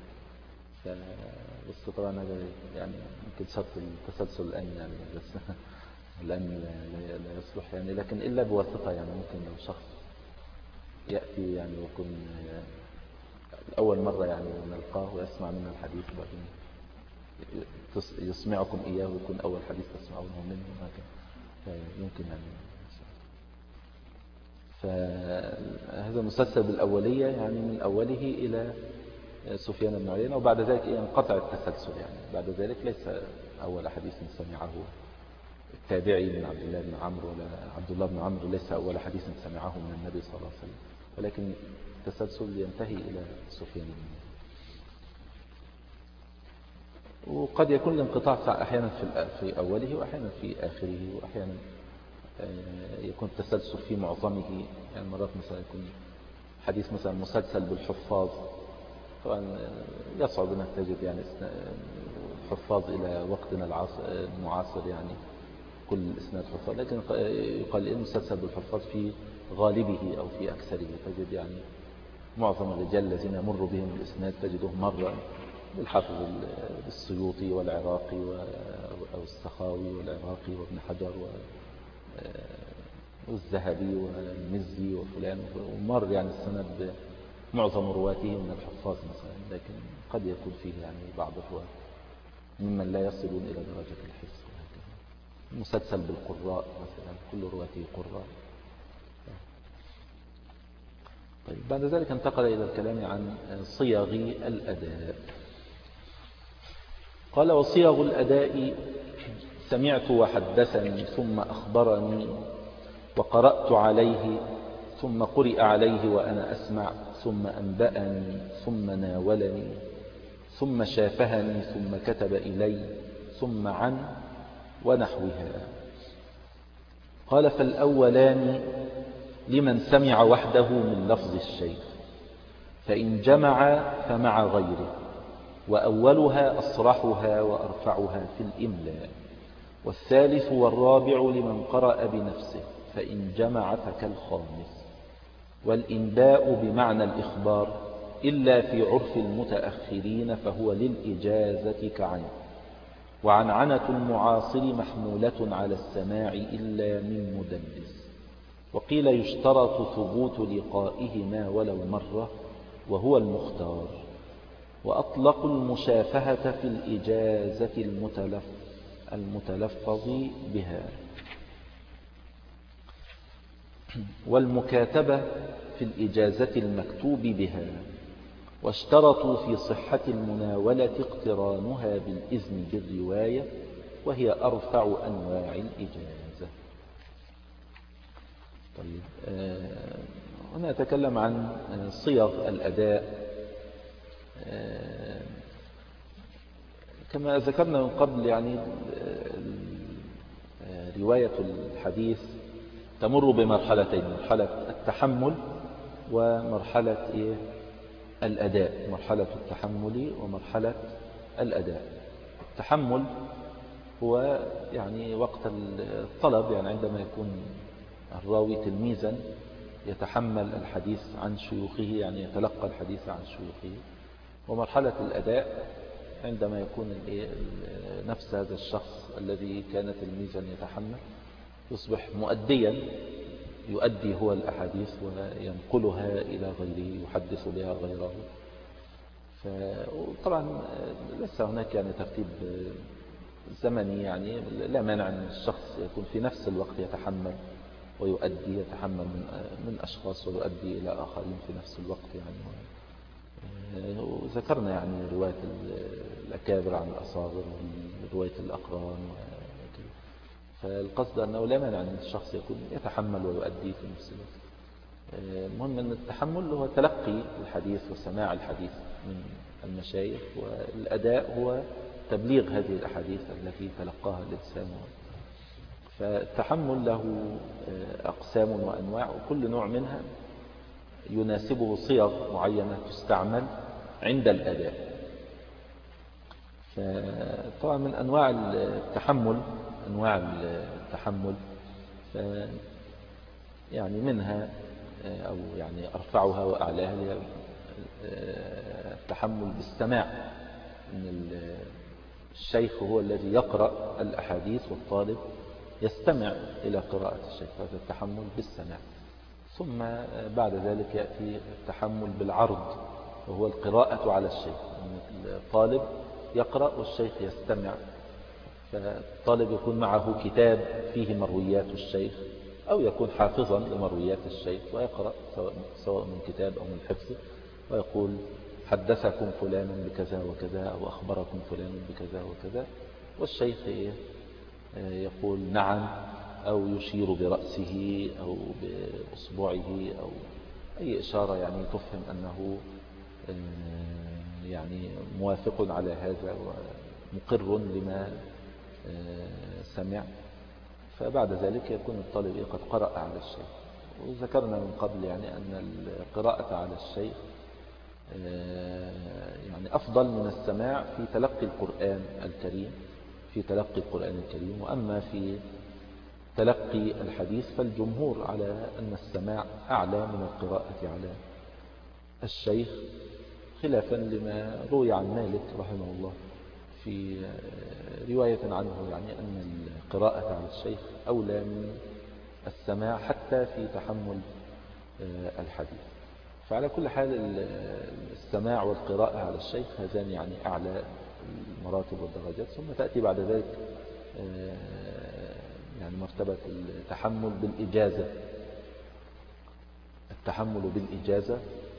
فطبعا هذا يعني يمكن شرط التسلسل الآن يعني بس الآن لا يصلح يعني، لكن إلا بواسطة يعني ممكن لو شخص يأتي يعني ويكون أول مرة يعني نلقاه ويسمع منا الحديث بعدين يسمعكم إياه ويكون أول حديث تسمعونه منه هكذا يمكن يعني. فهذا المسلسل بالأولية يعني من أوله إلى سفيان بن عيينة، وبعد ذلك ينقطع التسلسل يعني بعد ذلك ليس أول حديث سمعه التابعي من عبد الله بن عمرو، ولا عبد الله بن عمرو ليس أول حديث سمعه من النبي صلى الله عليه وسلم، ولكن التسلسل ينتهي إلى سفيان بن عيينة. وقد يكون الانقطاع أحيانا في أوله وأحيانا في آخره، وأحيانا يكون التسلسل في معظمه، يعني مرات مثلا يكون حديث مثلا مسلسل بالحفاظ، طبعا يصعب أنك تجد يعني حفاظ إلى وقتنا المعاصر يعني كل إسناد حفاظ، لكن يقال إن مسلسل بالحفاظ في غالبه أو في أكثره تجد يعني معظم الرجال الذين يمر بهم الإسناد تجدهم مرة بالحافظ السيوطي والعراقي أو السخاوي والعراقي وابن حجر والذهبي والمزي وفلان، ومر يعني السند معظم رواته من الحفاظ مثلا، لكن قد يكون فيه يعني بعض الرواة ممن لا يصلون إلى درجة الحفظ. مسلسل بالقراء مثلا كل رواته قراء. طيب بعد ذلك انتقل إلى الكلام عن صيغ الأداء. قال وصيغ الأداء سمعت وحدثني ثم أخبرني وقرأت عليه ثم قرئ عليه وأنا أسمع ثم أنبأني ثم ناولني ثم شافهني ثم كتب إلي ثم عن ونحوها. قال فالأولان لمن سمع وحده من لفظ الشيخ، فإن جمع فمع غيره، وأولها أصرحها وأرفعها في الإملاء، والثالث والرابع لمن قرأ بنفسه، فإن جمع فكالخامس. والإنباء بمعنى الإخبار إلا في عرف المتأخرين فهو للإجازة كعنه، وعنعنة المعاصر محمولة على السماع إلا من مدلس. وقيل يشترط ثبوت لقائهما ولو مرة وهو المختار، وأطلقوا المشافهة في الإجازة المتلف المتلفظ بها، والمكاتبة في الإجازة المكتوب بها، واشترطوا في صحة المناولة اقترانها بالإذن بالرواية، وهي أرفع أنواع الإجازة. طيب، هنا أتكلم عن صيغ الأداء. كما ذكرنا من قبل، يعني رواية الحديث تمر بمرحلتين: مرحلة التحمل ومرحلة إيه؟ الأداء. مرحلة التحمل ومرحلة الأداء. التحمل هو يعني وقت الطلب، يعني عندما يكون الراوي تلميذا يتحمل الحديث عن شيوخه، يعني يتلقى الحديث عن شيوخه. ومرحلة الأداء عندما يكون نفس هذا الشخص الذي كان تلميذا يتحمل يصبح مؤديا، يؤدي هو الأحاديث وينقلها إلى غيره، يحدث بها غيره. فطبعا ليس هناك يعني ترتيب زمني، يعني لا مانع أن الشخص يكون في نفس الوقت يتحمل ويؤدي، يتحمل من من أشخاص ويؤدي إلى آخرين في نفس الوقت. يعني وذكرنا يعني رواية الأكابر عن الأصاغر ورواية الأقران. فالقصد أنه لا مانع أن الشخص يكون يتحمل ويؤدي في نفس الوقت. المهم أن التحمل هو تلقي الحديث وسماع الحديث من المشايخ، والأداء هو تبليغ هذه الأحاديث التي تلقاها الإنسان. فالتحمل له أقسام وأنواع، وكل نوع منها يناسبه صيغ معينة تستعمل عند الأداء. فطبعا من أنواع التحمل أنواع التحمل يعني منها أو يعني أرفعها وأعلاها التحمل بالسماع، إن الشيخ هو الذي يقرأ الأحاديث والطالب يستمع إلى قراءة الشيخ، هذا التحمل بالسماع. ثم بعد ذلك يأتي التحمل بالعرض، وهو القراءة على الشيخ. الطالب يقرأ والشيخ يستمع، فالطالب يكون معه كتاب فيه مرويات الشيخ، أو يكون حافظا لمرويات الشيخ ويقرأ سواء من كتاب أو من حفظه، ويقول حدثكم فلانا بكذا وكذا، أو أخبركم فلان بكذا وكذا، والشيخ يقول نعم، أو يشير برأسه أو بأصبعه أو أي إشارة يعني تفهم أنه يعني موافق على هذا ومقر لما سمع. فبعد ذلك يكون الطالب قد قرأ على الشيخ. وذكرنا من قبل يعني أن القراءة على الشيخ يعني أفضل من السماع في تلقي القرآن الكريم في تلقي القرآن الكريم وأما في تلقي الحديث فالجمهور على أن السماع أعلى من القراءة على الشيخ، خلافا لما روي عن مالك رحمه الله في رواية عنه، يعني أن القراءة على الشيخ أولى من السماع حتى في تحمل الحديث. فعلى كل حال السماع والقراءة على الشيخ هذان يعني أعلى المراتب والدرجات. ثم تأتي بعد ذلك يعني مرتبة التحمل بالإجازة التحمل بالإجازة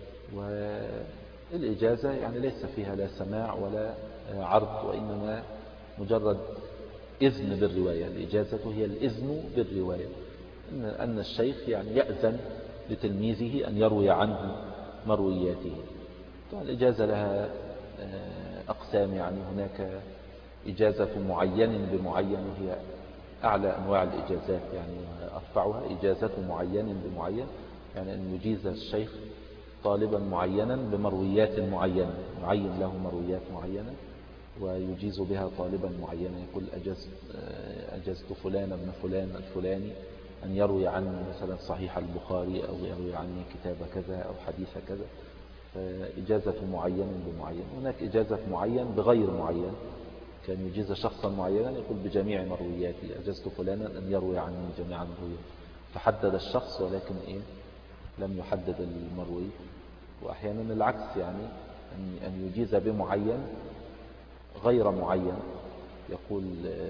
والإجازة يعني ليس فيها لا سماع ولا عرض، وإنما مجرد إذن بالرواية. الإجازة هي الإذن بالرواية، أن الشيخ يعني يأذن لتلميذه أن يروي عنه مروياته. طبعا الإجازة لها أقسام، يعني هناك إجازة معين بمعين وهي أعلى أنواع الإجازات، يعني أرفعها إجازة معين بمعين، يعني أن يجيز الشيخ طالبا معينا بمرويات معينة، يعين له مرويات معينة ويجيز بها طالبا معينا، يقول أجزت, أجزت فلان ابن فلان الفلاني أن يروي عني مثلا صحيح البخاري، أو يروي عني كتاب كذا أو حديث كذا. فإجازة معين بمعين. هناك إجازة معين بغير معين، كان يجيز شخصا معينا يقول بجميع مروياتي أجزت فلانا أن يروي عني جميع مروياتي، فحدد الشخص ولكن إيه لم يحدد المروي. وأحيانا العكس، يعني أن يجيز بمعين غير معين، يقول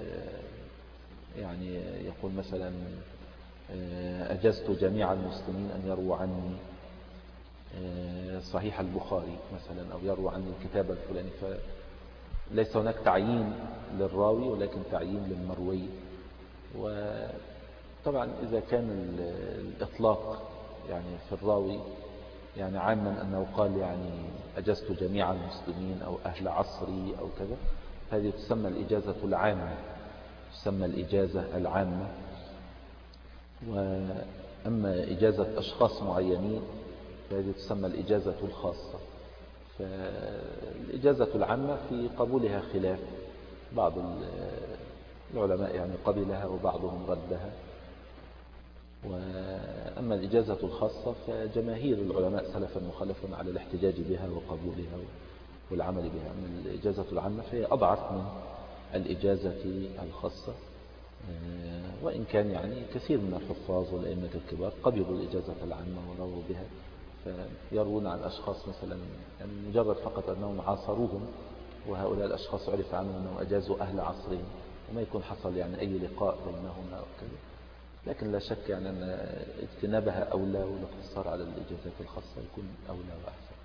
يعني يقول مثلا أجزت جميع المسلمين أن يروا عني صحيح البخاري مثلا، أو يروا عني الكتاب الفلاني. فليس هناك تعيين للراوي ولكن تعيين للمروي. وطبعا إذا كان الإطلاق يعني في الراوي يعني عاما أنه قال يعني أجزت جميع المسلمين أو أهل عصري أو كذا، هذه تسمى الإجازة العامة، تسمى الإجازة العامة. وأما إجازة أشخاص معينين فهذه تسمى الإجازة الخاصة. فالإجازة العامة في قبولها خلاف، بعض العلماء يعني قبلها وبعضهم ردها. وأما الإجازة الخاصة فجماهير العلماء سلفا وخلفا على الاحتجاج بها وقبولها والعمل بها. أما الإجازة العامة فهي أضعف من الإجازة الخاصة، وإن كان يعني كثير من الحفاظ والأئمة الكبار قبلوا الإجازة العامة ورووا بها. فيروون عن أشخاص مثلا يعني مجرد فقط أنهم عاصروهم، وهؤلاء الأشخاص عرف عنهم أنهم أجازوا أهل عصرهم، وما يكون حصل يعني أي لقاء بينهما أو كذا. لكن لا شك يعني أن اجتنابها أولى، والاقتصار على الإجازات الخاصة يكون أولى وأحسن.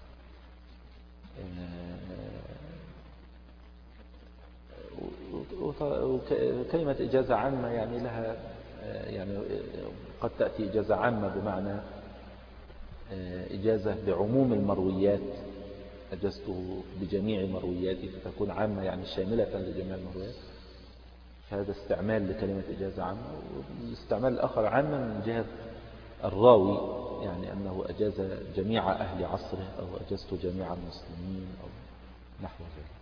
وكلمة إجازة عامة يعني لها يعني قد تأتي إجازة عامة بمعنى إجازة بعموم المرويات، أجزته بجميع مروياتي، فتكون عامة يعني شاملة لجميع المرويات. هذا استعمال لكلمة إجازة عامة. والاستعمال الآخر عامة من جهة الراوي، يعني أنه أجاز جميع أهل عصره أو أجزت جميع المسلمين أو نحو ذلك.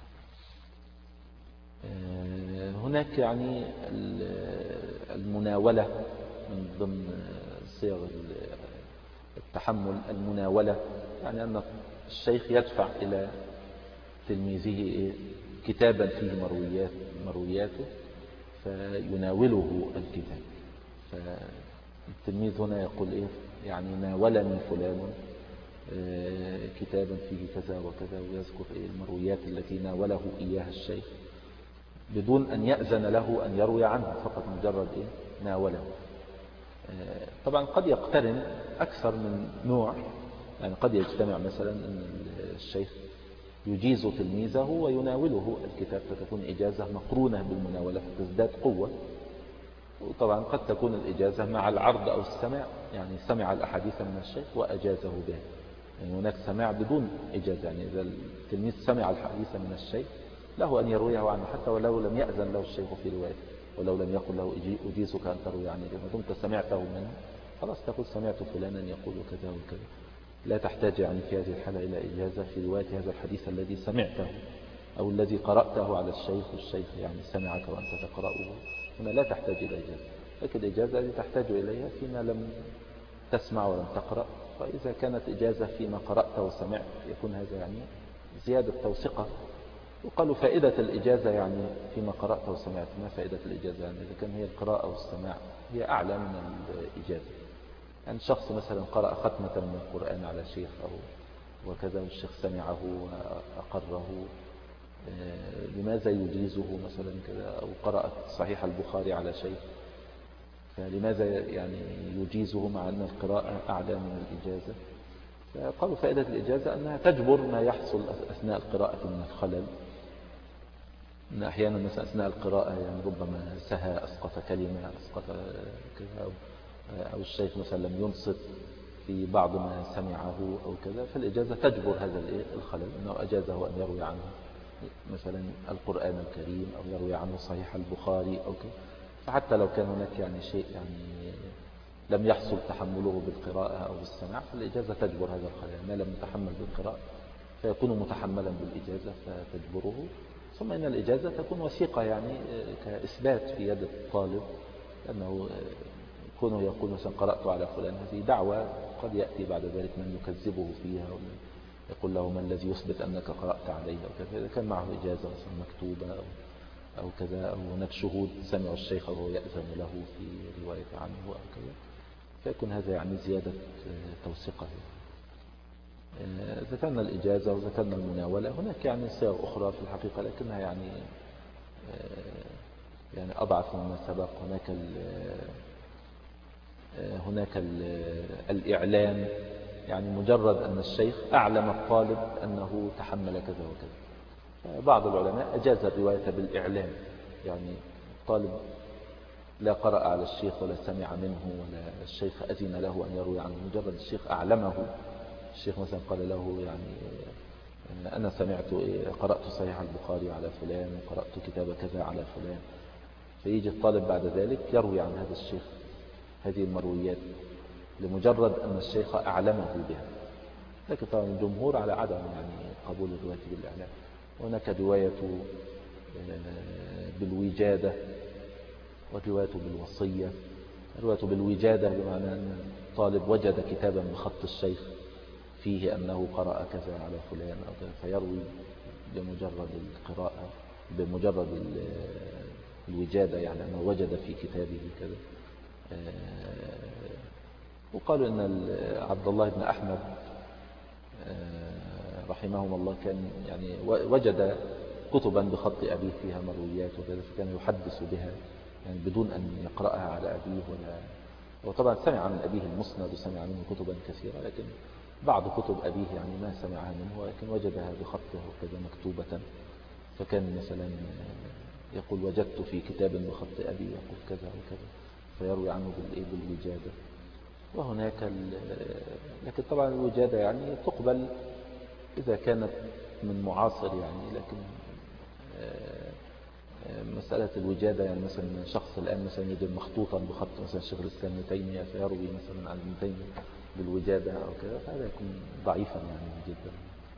هناك يعني المناولة من ضمن صيغ التحمل، المناولة يعني أن الشيخ يدفع إلى تلميذه كتابا فيه مرويات مروياته فيناوله الكتاب. فالتلميذ هنا يقول إيه يعني ناولني فلان كتابا فيه كذا وكذا، ويذكر إيه المرويات التي ناوله إياها الشيخ بدون أن يأذن له أن يروي عنه، فقط مجرد إيه ناوله. طبعا قد يقترن أكثر من نوع، يعني قد يجتمع مثلا أن الشيخ يجيز تلميذه ويناوله الكتاب، فتكون إجازة مقرونة بالمناولة فتزداد قوة. وطبعا قد تكون الإجازة مع العرض أو السماع، يعني سمع الأحاديث من الشيخ وأجازه بها. يعني هناك سماع بدون إجازة، يعني إذا التلميذ سمع الحديث من الشيخ له أن يرويه عنه حتى ولو لم يأذن له الشيخ في روايته، ولو لم يقل له أجيزك أن تروي عني، لما دمت سمعته منه خلاص تقول سمعت فلانا يقول كذا وكذا. لا تحتاج يعني في هذه الحالة إلى إجازة في رواية هذا الحديث الذي سمعته أو الذي قرأته على الشيخ، والشيخ يعني سمعك وأنت تقرأه. هنا لا تحتاج إلى إجازة، لكن الإجازة التي تحتاج إليها فيما لم تسمع ولم تقرأ. فإذا كانت إجازة فيما قرأت وسمعت يكون هذا يعني زيادة توثقة. وقالوا فائدة الإجازة يعني فيما قرأت وسمعت. ما فائدة الإجازة؟ يعني إذا كان هي القراءة والسماع هي أعلى من الإجازة. يعني شخص مثلا قرأ ختمة من القرآن على شيخ أو وكذا، والشيخ سمعه وأقره، لماذا يجيزه مثلا كذا؟ أو قرأت صحيح البخاري على شيخ، فلماذا يعني يجيزه مع أن القراءة أعلى من الإجازة؟ فقالوا فائدة الإجازة أنها تجبر ما يحصل أثناء القراءة من الخلل. إن أحيانا مثلا أثناء القراءة يعني ربما سهى، أسقط كلمة، أسقط كذا، أو الشيخ مثلا لم ينصت في بعض ما سمعه أو كذا، فالإجازة تجبر هذا الخلل، أنه أجازه أن يروي عنه مثلا القرآن الكريم أو يروي عنه صحيح البخاري أو كذا. فحتى لو كان هناك يعني شيء يعني لم يحصل تحمله بالقراءة أو بالسماع، فالإجازة تجبر هذا الخلل. ما لم يتحمل بالقراءة فيكون متحملا بالإجازة فتجبره. ثم إن الإجازة تكون وثيقة يعني كإثبات في يد الطالب، لأنه كونه يقول مثلا قرأت على فلان، هذه دعوة قد يأتي بعد ذلك من يكذبه فيها، ومن يقول له ما الذي يثبت أنك قرأت عليه أو كذا. إذا كان معه إجازة مثلا مكتوبة أو, أو كذا، أو هناك شهود سمعوا الشيخ وهو يأذن له في رواية عنه أو كذا، فيكون هذا يعني زيادة توثيقه. ذكرنا الإجازة وذكرنا المناولة. هناك يعني صيغ أخرى في الحقيقة لكنها يعني يعني أضعف مما سبق. هناك ال هناك ال الإعلام، يعني مجرد أن الشيخ أعلم الطالب أنه تحمل كذا وكذا. بعض العلماء أجاز الرواية بالإعلام، يعني الطالب لا قرأ على الشيخ ولا سمع منه ولا الشيخ أذن له أن يروي عنه، مجرد الشيخ أعلمه. الشيخ مثلا قال له يعني أنا سمعت قرأت صحيح البخاري على فلان وقرأت كتاب كذا على فلان، فيجي الطالب بعد ذلك يروي عن هذا الشيخ هذه المرويات لمجرد أن الشيخ أعلمه بها. لكن طبعا الجمهور على عدم يعني قبول الرواية بالإعلام. وهناك رواية بالوجادة والرواية بالوصية. الرواية بالوجادة بمعنى أن الطالب وجد كتابا بخط الشيخ فيه أنه قرأ كذا على فلان أو كذا، فيروي بمجرد القراءة بمجرد الوجادة، يعني أنه وجد في كتابه كذا. وقالوا أن عبد الله بن أحمد رحمه الله كان يعني وجد كتبا بخط أبيه فيها مرويات وكذا، فكان يحدث بها يعني بدون أن يقرأها على أبيه ولا. وطبعا سمع من أبيه المسند وسمع منه كتبا كثيرة، لكن بعض كتب أبيه يعني ما سمعها منه، ولكن وجدها بخطه وكذا مكتوبة. فكان مثلا يقول وجدت في كتاب بخط أبي يقول كذا وكذا، فيروي عنه بالوجادة. وهناك لكن طبعا الوجادة يعني تقبل إذا كانت من معاصر يعني، لكن مسألة الوجادة يعني مثلا شخص الآن مثلا يجد مخطوطا بخط مثلا شيخ الإسلام ابن تيمية فيروي مثلا عن ابن تيمية بالوجادة أو كذا، فهذا يكون ضعيفا يعني جدا.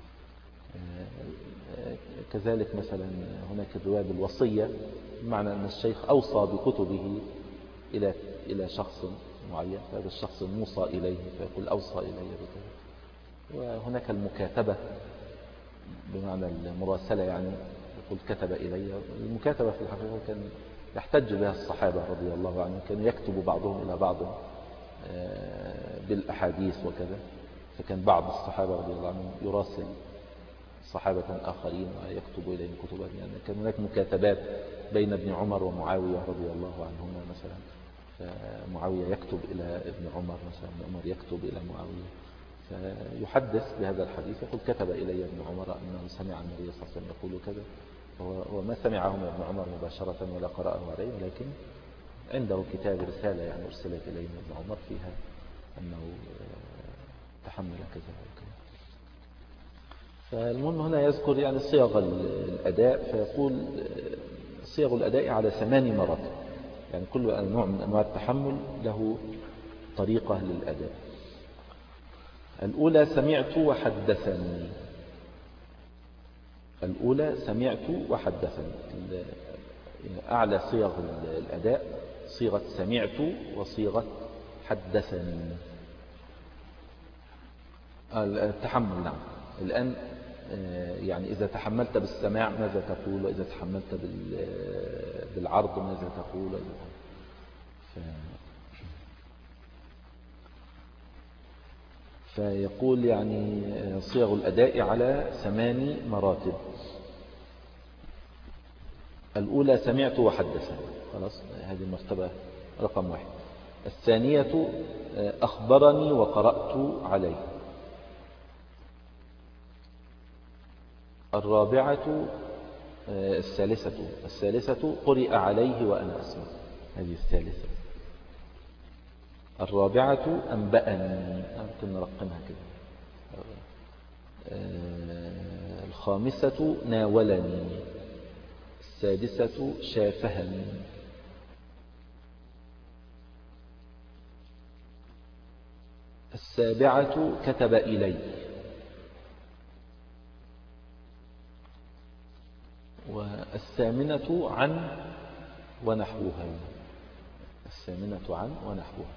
كذلك مثلا هناك الرواية بالوصية، بمعنى أن الشيخ أوصى بكتبه إلى إلى شخص معين، فهذا الشخص موصى إليه فيقول أوصى إليه بكذا. وهناك المكاتبة بمعنى المراسلة، يعني يقول كتب إلي. المكاتبة في الحقيقة كان يحتج بها الصحابة رضي الله عنهم، كانوا يكتب بعضهم إلى بعض بالأحاديث وكذا. فكان بعض الصحابة رضي الله عنهم يراسل صحابة آخرين ويكتب إليهم كتبا، يعني كان هناك مكاتبات بين ابن عمر ومعاوية رضي الله عنهما مثلا، فمعاوية يكتب إلى ابن عمر مثلا، ابن عمر يكتب إلى معاوية، فيحدث بهذا الحديث يقول كتب إلي ابن عمر أنه سمع النبي صلى الله عليه وسلم يقول كذا. هو ما سمعه من ابن عمر مباشرة ولا قرأه عليه، ولكن عنده كتاب رسالة يعني أرسلت إليه من ابن عمر فيها أنه تحمل كذا وكذا. فالمهم هنا يذكر يعني صيغ الأداء، فيقول صيغ الأداء على ثمان مراتب، يعني كل نوع من أنواع التحمل له طريقة للأداء. الأولى سمعت وحدثني. الأولى سمعت وحدثني. أعلى صيغ الأداء صيغة سمعت وصيغة حدثني. التحمل نعم. الآن يعني إذا تحملت بالسماع ماذا تقول، وإذا تحملت بالعرض ماذا تقول. ف... فيقول يعني صيغ الأداء على ثمان مراتب. الأولى سمعت وحدثني، خلاص هذه المرتبة رقم واحد. الثانية أخبرني وقرأت عليه. الرابعة الثالثة الثالثة قرئ عليه وأنا أسمع، هذه الثالثة. الرابعة أنبأني، ممكن نرقمها كده. الخامسة ناولني. السادسة شافهني. السابعة كتب إلي. والثامنة عن ونحوها. الثامنة عن ونحوها.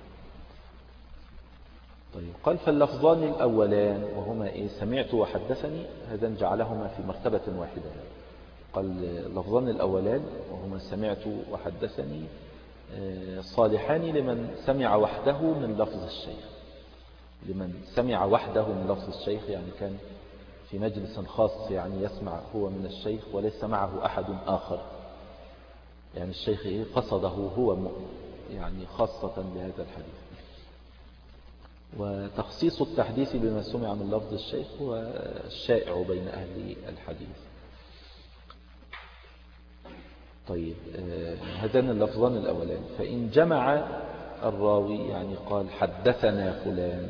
طيب قال فاللفظان الأولان وهما إيه سمعت وحدثني، هذا جعلهما في مرتبة واحدة. قال اللفظان الأولان وهما سمعت وحدثني صالحان لمن سمع وحده من لفظ الشيخ، لمن سمع وحده من لفظ الشيخ، يعني كان في مجلس خاص يعني يسمع هو من الشيخ وليس معه أحد آخر، يعني الشيخ إيه قصده هو يعني خاصة بهذا الحديث. وتخصيص التحديث بما سمع من لفظ الشيخ هو الشائع بين أهل الحديث. طيب هذان اللفظان الأولان، فإن جمع الراوي يعني قال حدثنا فلان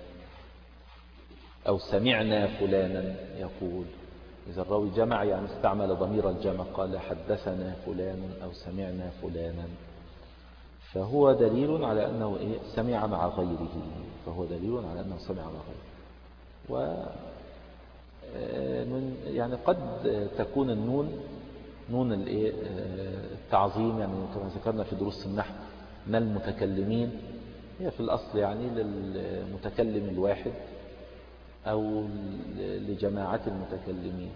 أو سمعنا فلانا يقول، إذا الراوي جمع يعني استعمل ضمير الجمع، قال حدثنا فلان أو سمعنا فلانا، فهو دليل على أنه إيه سمع مع غيره، فهو دليل على أنه سمع مع غيره. و يعني قد تكون النون نون التعظيم، يعني كما ذكرنا في دروس النحو من المتكلمين، هي في الأصل يعني للمتكلم الواحد أو لجماعة المتكلمين،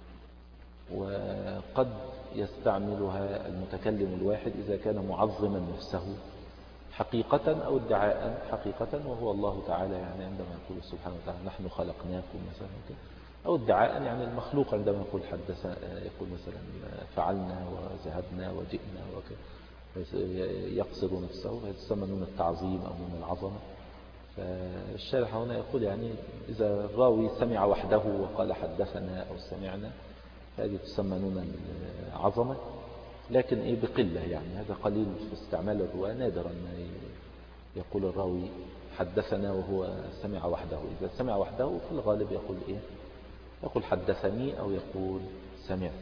وقد يستعملها المتكلم الواحد إذا كان معظما نفسه حقيقة أو ادعاء حقيقة، وهو الله تعالى يعني عندما يقول سبحانه وتعالى نحن خلقناكم مثلا، أو ادعاء يعني المخلوق عندما يقول حدث يقول مثلا فعلنا وذهبنا وجئنا وكذا، يقصد نفسه، يتسمى نون التعظيم أو نون العظمة. فالشارح هنا يقول يعني إذا الراوي سمع وحده وقال حدثنا أو سمعنا هذه تسمى نون العظمة، لكن إيه بقلة، يعني هذا قليل في استعمال الرواة، نادرا ما يقول الراوي حدثنا وهو سمع وحده. إذا سمع وحده في الغالب يقول إيه يقول حدثني أو يقول سمعت.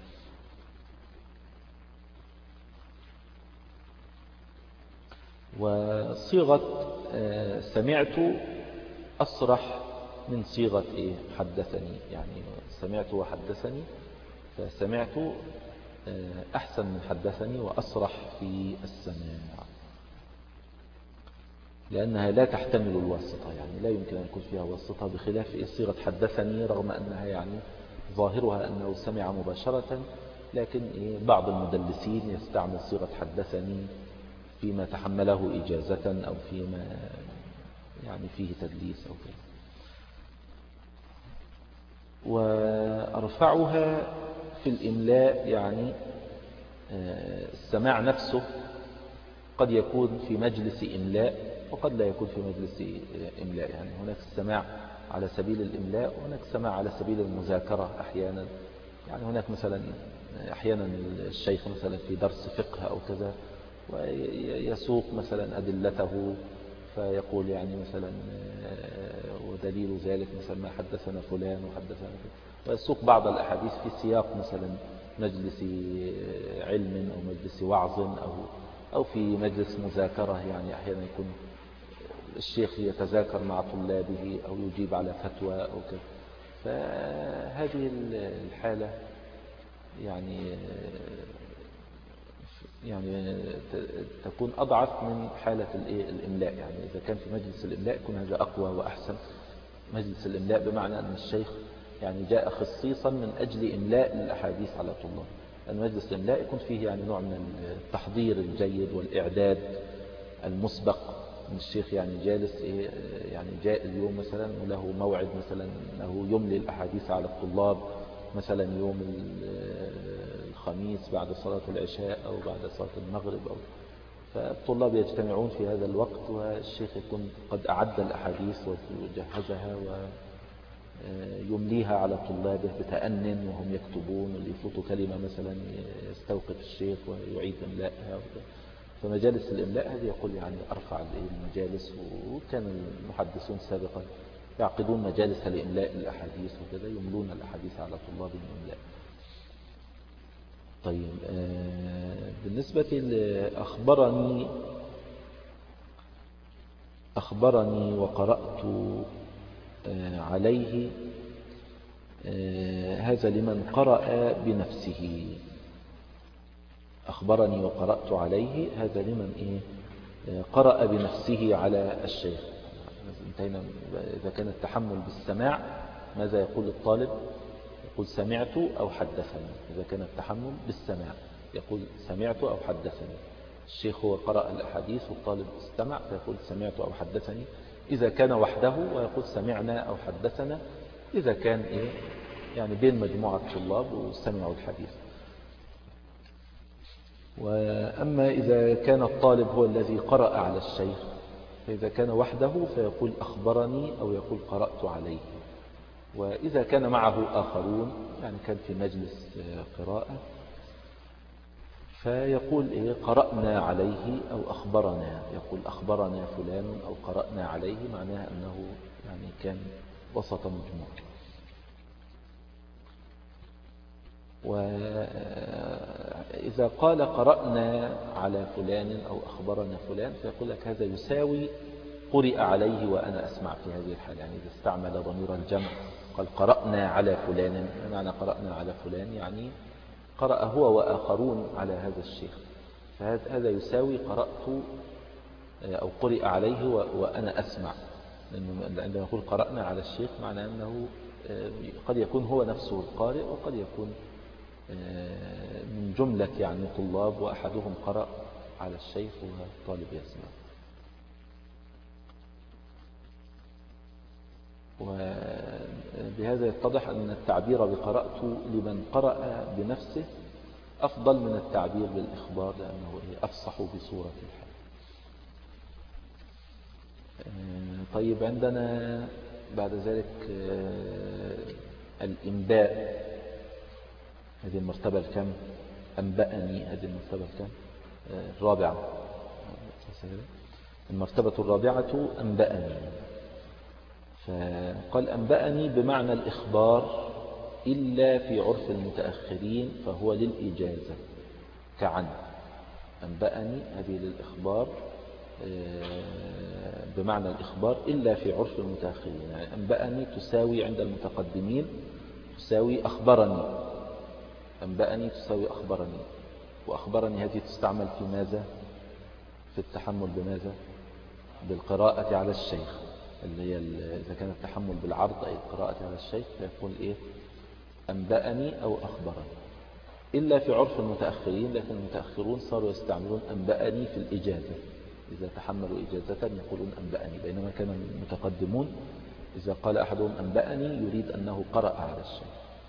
وصيغة سمعت أصرح من صيغة إيه حدثني، يعني سمعت وحدثني، فسمعت أحسن من حدثني وأصرح في السماع، لأنها لا تحتمل الواسطة، يعني لا يمكن أن يكون فيها واسطة، بخلاف إيه صيغة حدثني رغم أنها يعني ظاهرها أنه سمع مباشرة، لكن إيه بعض المدلسين يستعمل صيغة حدثني فيما تحمله إجازة أو فيما يعني فيه تدليس أو كذا. وأرفعها في الإملاء، يعني السماع نفسه قد يكون في مجلس إملاء وقد لا يكون في مجلس إملاء، يعني هناك السماع على سبيل الإملاء وهناك السماع على سبيل المذاكرة أحيانا، يعني هناك مثلا أحيانا الشيخ مثلا في درس فقه أو كذا ويسوق مثلا أدلته فيقول يعني مثلا ودليل ذلك مثلا ما حدثنا فلان وحدثنا فلان، ويسوق بعض الأحاديث في سياق مثلا مجلس علم أو مجلس وعظ أو أو في مجلس مذاكرة، يعني أحيانا يكون الشيخ يتذاكر مع طلابه أو يجيب على فتوى أو كذا. فهذه الحالة يعني يعني تكون أضعف من حالة الإملاء، يعني إذا كان في مجلس الإملاء يكون هذا أقوى وأحسن. مجلس الإملاء بمعنى أن الشيخ يعني جاء خصيصا من أجل إملاء الأحاديث على طلاب، أن مجلس الإملاء يكون فيه يعني نوع من التحضير الجيد والإعداد المسبق، من الشيخ يعني جالس إيه يعني جاء اليوم مثلا وله موعد مثلا أنه يملي الأحاديث على الطلاب مثلا يوم الخميس بعد صلاة العشاء أو بعد صلاة المغرب، أو فالطلاب يجتمعون في هذا الوقت والشيخ يكون قد أعد الأحاديث وجهزها ويمليها على طلابه بتأنن وهم يكتبون، واللي يفوتوا كلمة مثلا يستوقف الشيخ ويعيد إملاءها. فمجالس الإملاء هذه يقول يعني أرفع المجالس، وكان المحدثون سابقا يعقدون مجالس لإملاء الأحاديث وكذا، يملون الأحاديث على طلاب الإملاء. طيب بالنسبة لأخبرني أخبرني وقرأت عليه، هذا لمن قرأ بنفسه. أخبرني وقرأت عليه هذا لمن إيه قرأ بنفسه على الشيخ. انتهينا. إذا كان التحمل بالسماع ماذا يقول الطالب؟ يقول سمعت أو حدثني. إذا كان التحمل بالسماع يقول سمعت أو حدثني. الشيخ هو قرأ الأحاديث والطالب استمع فيقول سمعت أو حدثني. إذا كان وحده ويقول سمعنا أو حدثنا، إذا كان إيه يعني بين مجموعة طلاب وسمعوا الحديث. وأما إذا كان الطالب هو الذي قرأ على الشيخ، فإذا كان وحده فيقول أخبرني أو يقول قرأت عليه. وإذا كان معه آخرون يعني كان في مجلس قراءة فيقول إيه قرأنا عليه أو أخبرنا، يقول أخبرنا فلان أو قرأنا عليه، معناها أنه يعني كان وسط مجموع. وإذا قال قرأنا على فلان أو أخبرنا فلان فيقول لك هذا يساوي قرئ عليه وأنا أسمع في هذه الحالة. يعني إذا استعمل ضمير الجمع قال قرأنا على فلان، معنى قرأنا على فلان يعني قرأ هو وآخرون على هذا الشيخ، فهذا يساوي قرأت أو قرئ عليه وأنا أسمع. لأنه عندما يقول قرأنا على الشيخ معنى أنه قد يكون هو نفسه القارئ وقد يكون من جملة يعني طلاب وأحدهم قرأ على الشيخ والطالب يسمع. وبهذا يتضح أن التعبير بقرأت لمن قرأ بنفسه أفضل من التعبير بالإخبار، لأنه أفصح بصورة الحال. طيب عندنا بعد ذلك الإنباء، هذه المرتبة الكم؟ أنبأني، هذه المرتبة الكم؟ الرابعة. المرتبة الرابعة أنبأني. فقال أنبأني بمعنى الإخبار إلا في عرف المتأخرين فهو للإجازة كعن. أنبأني هذه للإخبار بمعنى الإخبار إلا في عرف المتأخرين. يعني أنبأني تساوي عند المتقدمين تساوي أخبرني، أنبأني تساوي أخبرني. وأخبرني هذه تستعمل في ماذا؟ في التحمل بماذا؟ بالقراءة على الشيخ، اللي هي إذا كان التحمل بالعرض أي القراءة على الشيخ فيقول إيه أنبأني أو أخبرني، إلا في عرف المتأخرين. لكن المتأخرون صاروا يستعملون أنبأني في الإجازة، إذا تحملوا إجازة يقولون أنبأني، بينما كان المتقدمون إذا قال أحدهم أنبأني يريد أنه قرأ على الشيخ.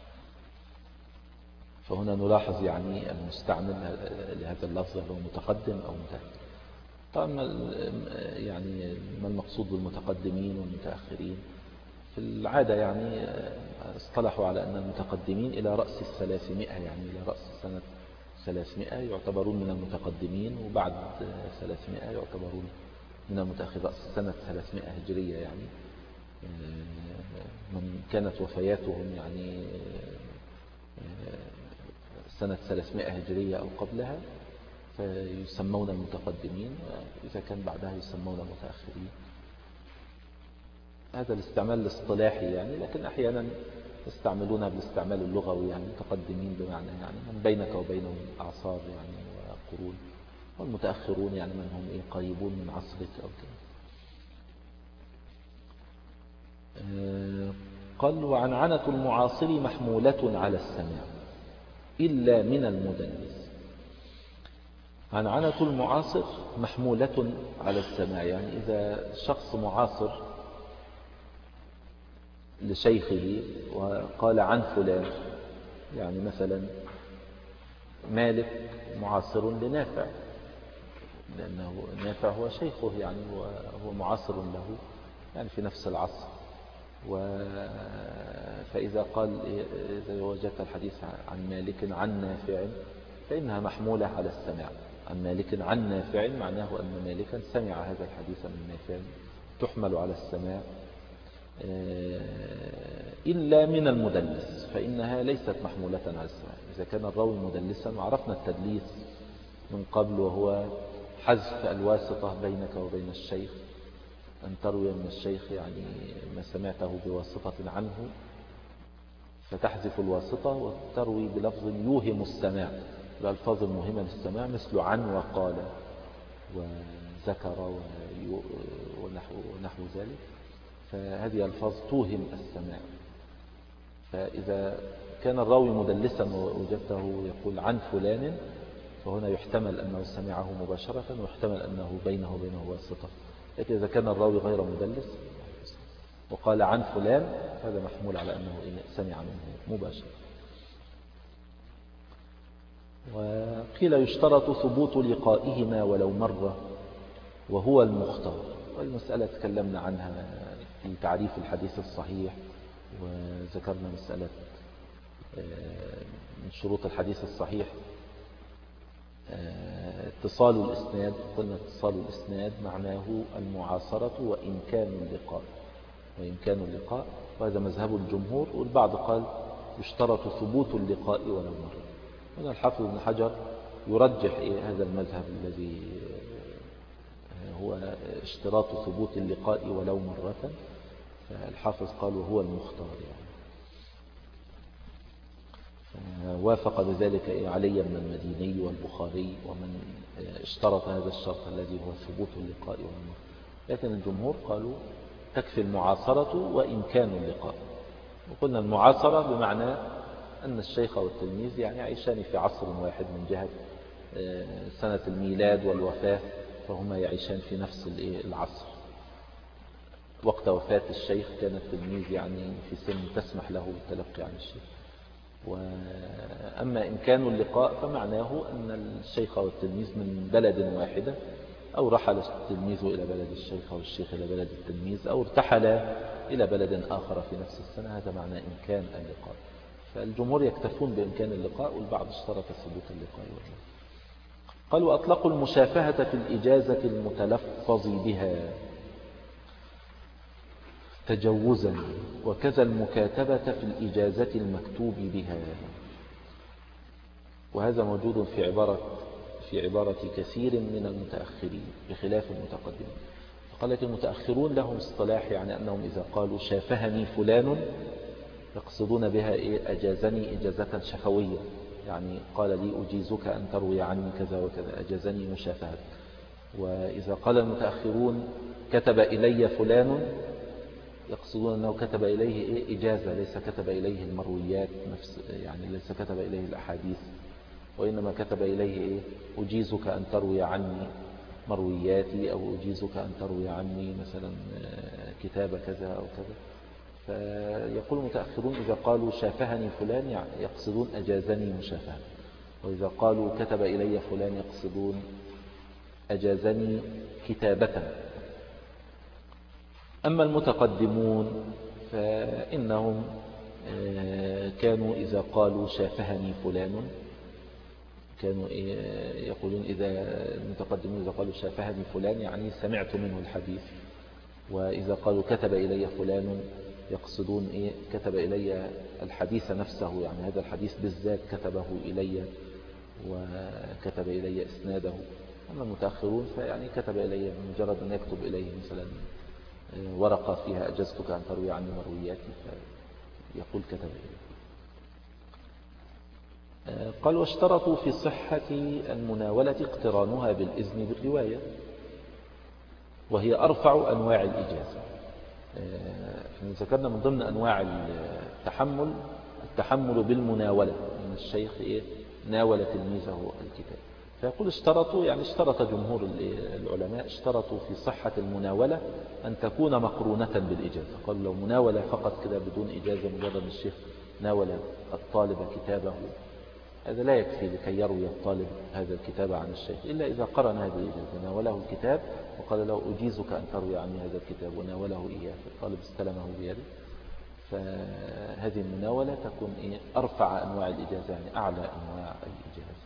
فهنا نلاحظ يعني المستعمل لهذا اللفظ هو متقدم أو متأخر. طبعا يعني ما المقصود بالمتقدمين والمتأخرين؟ في العادة يعني اصطلحوا على أن المتقدمين إلى رأس الثلاثمائة، يعني إلى رأس سنة ثلاثمائة يعتبرون من المتقدمين، وبعد ثلاثمائة يعتبرون من المتأخرين. رأس سنة ثلاثمائة هجرية يعني من كانت وفياتهم يعني سنة ثلاثمائة هجرية أو قبلها فيسمون المتقدمين، وإذا كان بعدها يسمون المتأخرين. هذا الاستعمال الاصطلاحي يعني، لكن أحيانا يستعملونها بالاستعمال اللغوي، يعني متقدمين بمعنى يعني من بينك وبينهم أعصار يعني وقرون، والمتأخرون يعني من هم إيه قريبون من عصرك أو كده. قال وعنعنة المعاصر محمولة على السماع إلا من المدلس. عنعنة المعاصر محمولة على السماع، يعني إذا شخص معاصر لشيخه وقال عن فلان، يعني مثلا مالك معاصر لنافع لأنه نافع هو شيخه، يعني هو معاصر له يعني في نفس العصر. و فإذا قال إذا وجدت الحديث عن مالك عن نافع فإنها محمولة على السماع. عن مالك عن نافع معناه أن مالكا سمع هذا الحديث من نافع، تحمل على السماع. إلا من المدلس فإنها ليست محمولة على السماع. إذا كان الراوي مدلسا، وعرفنا التدليس من قبل وهو حذف الواسطة بينك وبين الشيخ، أن تروي من الشيخ يعني ما سمعته بواسطة عنه فتحذف الواسطة وتروي بلفظ يوهم السماع، الألفاظ المهمة للسماع مثل عن وقال وذكر ونحو, ونحو ذلك، فهذه ألفاظ توهم السماع. فإذا كان الراوي مدلسا ووجدته يقول عن فلان، فهنا يحتمل أنه سمعه مباشرة، ويحتمل أنه بينه وبينه واسطة. لكن إذا كان الراوي غير مدلس وقال عن فلان هذا محمول على أنه سمع منه مباشرة. وقيل يشترط ثبوت لقائهما ولو مرة وهو المختار، والمسألة تكلمنا عنها في تعريف الحديث الصحيح، وذكرنا مسألة من شروط الحديث الصحيح اتصال الإسناد. قلنا اتصال الإسناد معناه المعاصرة وإمكان اللقاء وإمكان اللقاء، وهذا مذهب الجمهور، والبعض قال يشترط ثبوت اللقاء ولو مرة. هنا الحافظ ابن حجر يرجح هذا المذهب الذي هو اشتراط ثبوت اللقاء ولو مرة، فالحافظ قال وهو المختار يعني. وافق بذلك علي بن المديني والبخاري ومن اشترط هذا الشرط الذي هو ثبوت اللقاء ولو مرة. لكن الجمهور قالوا تكفي المعاصرة وإمكان اللقاء. وقلنا المعاصرة بمعنى أن الشيخ والتلميذ يعني عيشان في عصر واحد من جهة سنة الميلاد والوفاة، فهما يعيشان في نفس العصر. وقت وفاة الشيخ كان التلميذ يعني في سن تسمح له التلقي عن الشيخ. وأما إمكان اللقاء فمعناه أن الشيخ والتلميذ من بلد واحدة، أو رحل التلميذ إلى بلد الشيخ والشيخ إلى بلد التلميذ، أو ارتحل إلى بلد آخر في نفس السنة، هذا معنى إمكان اللقاء. فالجمهور يكتفون بإمكان اللقاء، والبعض اشترط ثبوت اللقاء. قالوا أطلقوا المشافهة في الإجازة المتلفظ بها تجوزا، وكذا المكاتبة في الإجازة المكتوب بها. وهذا موجود في عبارة في عبارة كثير من المتأخرين بخلاف المتقدمين. فقال لك المتأخرون لهم اصطلاح، يعني أنهم إذا قالوا شافهني فلان يقصدون بها إيه؟ أجازني إجازة شفوية، يعني قال لي أجيزك أن تروي عني كذا وكذا، أجازني مشافهة. وإذا قال المتأخرون كتب إلي فلان يقصدون أنه كتب إليه إيه؟ إجازة، ليس كتب إليه المرويات نفس، يعني ليس كتب إليه الأحاديث، وإنما كتب إليه إيه؟ أجيزك أن تروي عني مروياتي، أو أجيزك أن تروي عني مثلا كتاب كذا أو كذا. فيقول المتأخرون إذا قالوا شافهني فلان يقصدون أجازني مشافهة، وإذا قالوا كتب إلي فلان يقصدون أجازني كتابة. أما المتقدمون فإنهم كانوا إذا قالوا شافهني فلان كانوا يقولون إذا المتقدمون إذا قالوا شافهني فلان يعني سمعت منه الحديث، وإذا قالوا كتب إلي فلان يقصدون إيه؟ كتب إلي الحديث نفسه، يعني هذا الحديث بالذات كتبه إلي وكتب إلي إسناده. أما المتأخرون فيعني كتب إلي مجرد أن يكتب إليه مثلا ورقة فيها أجزتك أن تروي عني مروياتي، فيقول كتب إليه. قال واشترطوا في صحة المناولة اقترانها بالإذن بالرواية، وهي أرفع أنواع الإجازة. ذكرنا من ضمن أنواع التحمل التحمل بالمناولة، من الشيخ إيه؟ ناول تلميذه الكتاب. فيقول اشترطوا، يعني اشترط جمهور العلماء اشترطوا في صحة المناولة أن تكون مقرونة بالإجازة. قالوا لو مناولة فقط كده بدون إجازة، مجرد الشيخ ناول الطالب كتابه، هذا لا يكفي لكي يروي الطالب هذا الكتاب عن الشيخ، إلا إذا قرن هذه الإجازة، ناوله الكتاب وقال له أجيزك أن تروي عني هذا الكتاب، وناوله إياه، فالطالب استلمه بيده. فهذه المناولة تكون إيه؟ أرفع أنواع الإجازة، يعني أعلى أنواع الإجازة.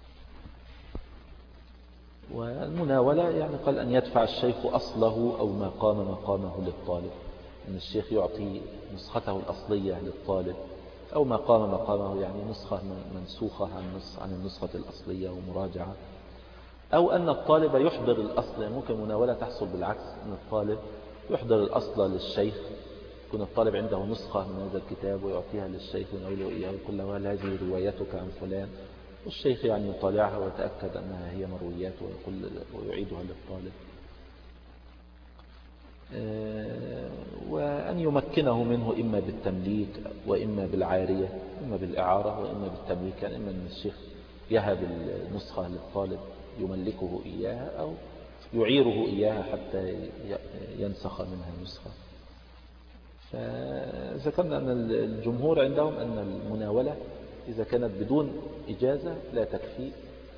والمناولة يعني قال أن يدفع الشيخ أصله أو ما قام مقامه للطالب، أن الشيخ يعطي نسخته الأصلية للطالب، أو ما قام مقامه يعني نسخة منسوخة عن عن النسخة الأصلية ومراجعة، أو أن الطالب يحضر الأصل. يعني ممكن مناولة تحصل بالعكس، أن الطالب يحضر الأصل للشيخ، يكون الطالب عنده نسخة من هذا الكتاب ويعطيها للشيخ ونقوله إياه ويقول له هل هذه روايتك عن فلان، والشيخ يعني يطالعها ويتأكد أنها هي مرويات ويقول ويعيدها للطالب. وأن يمكنه منه إما بالتمليك وإما بالعارية، إما بالإعارة وإما بالتمليك، يعني إما أن الشيخ يهب النسخة للطالب يملكه إياها، أو يعيره إياها حتى ينسخ منها نسخة. فذكرنا أن الجمهور عندهم أن المناولة إذا كانت بدون إجازة لا تكفي،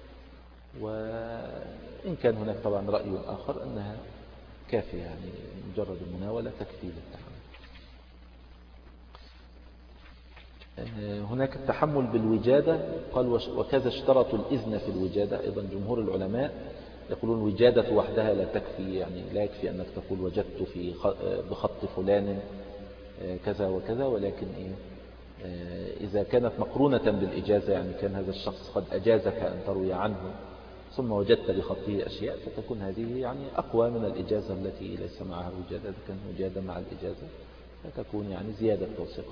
وإن كان هناك طبعا رأي آخر أنها كافية، يعني مجرد المناولة تكفي للتحمل. هناك التحمل بالوجادة، قال وكذا اشترطوا الإذن في الوجادة. أيضا جمهور العلماء يقولون الوجادة وحدها لا تكفي، يعني لا يكفي أنك تقول وجدت في بخط فلان كذا وكذا، ولكن إيه إذا كانت مقرونة بالإجازة، يعني كان هذا الشخص قد أجازك أن تروي عنه ثم وجدت بخطه أشياء، فتكون هذه يعني أقوى من الإجازة التي ليس معها وجادة. إذا كان وجادة مع الإجازة فتكون يعني زيادة توثيقة.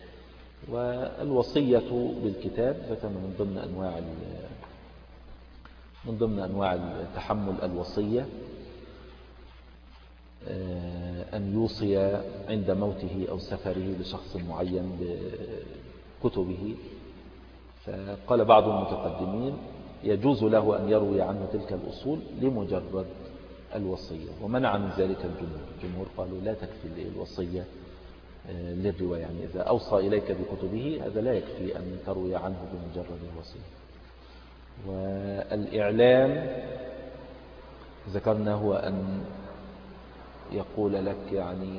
والوصية بالكتاب ذكرنا من ضمن أنواع من ضمن أنواع التحمل الوصية أن يوصي عند موته أو سفره لشخص معين بكتبه. فقال بعض المتقدمين يجوز له أن يروي عنه تلك الأصول لمجرد الوصية، ومنع من ذلك الجمهور. الجمهور قالوا لا تكفي الوصية للرواية، يعني إذا أوصى إليك بكتبه هذا لا يكفي أن تروي عنه بمجرد الوصية. والإعلام ذكرنا هو أن يقول لك يعني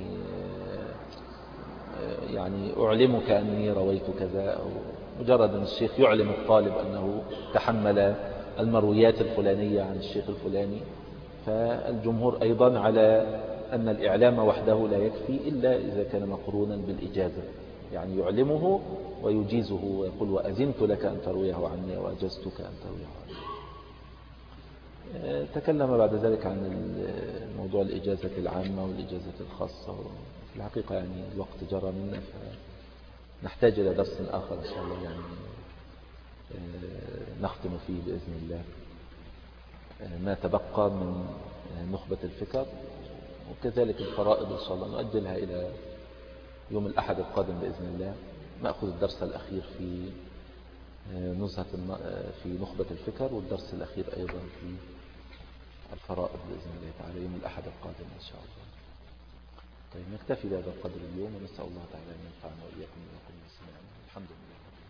يعني أعلمك أني رويت كذا، أو مجرد أن الشيخ يعلم الطالب أنه تحمل المرويات الفلانية عن الشيخ الفلاني. فالجمهور أيضا على أن الإعلام وحده لا يكفي إلا إذا كان مقرونا بالإجازة، يعني يعلمه ويجيزه ويقول وأذنت لك أن ترويه عني وأجزتك أن ترويه عني. تكلم بعد ذلك عن موضوع الإجازة العامة والإجازة الخاصة. في الحقيقة يعني الوقت جرى منا، فنحتاج إلى درس آخر إن شاء الله يعني نختم فيه بإذن الله ما تبقى من نخبة الفكر، وكذلك الفرائض إن شاء الله نؤجلها إلى يوم الأحد القادم بإذن الله. نأخذ الدرس الأخير في نزهة في نخبة الفكر، والدرس الأخير أيضا في الفرائض بإذن الله تعالى يوم الأحد القادم إن شاء الله. طيب نكتفي بهذا القدر اليوم، ونسأل الله تعالى أن ينفعنا وإياكم بما قلنا وسمعنا. الحمد لله.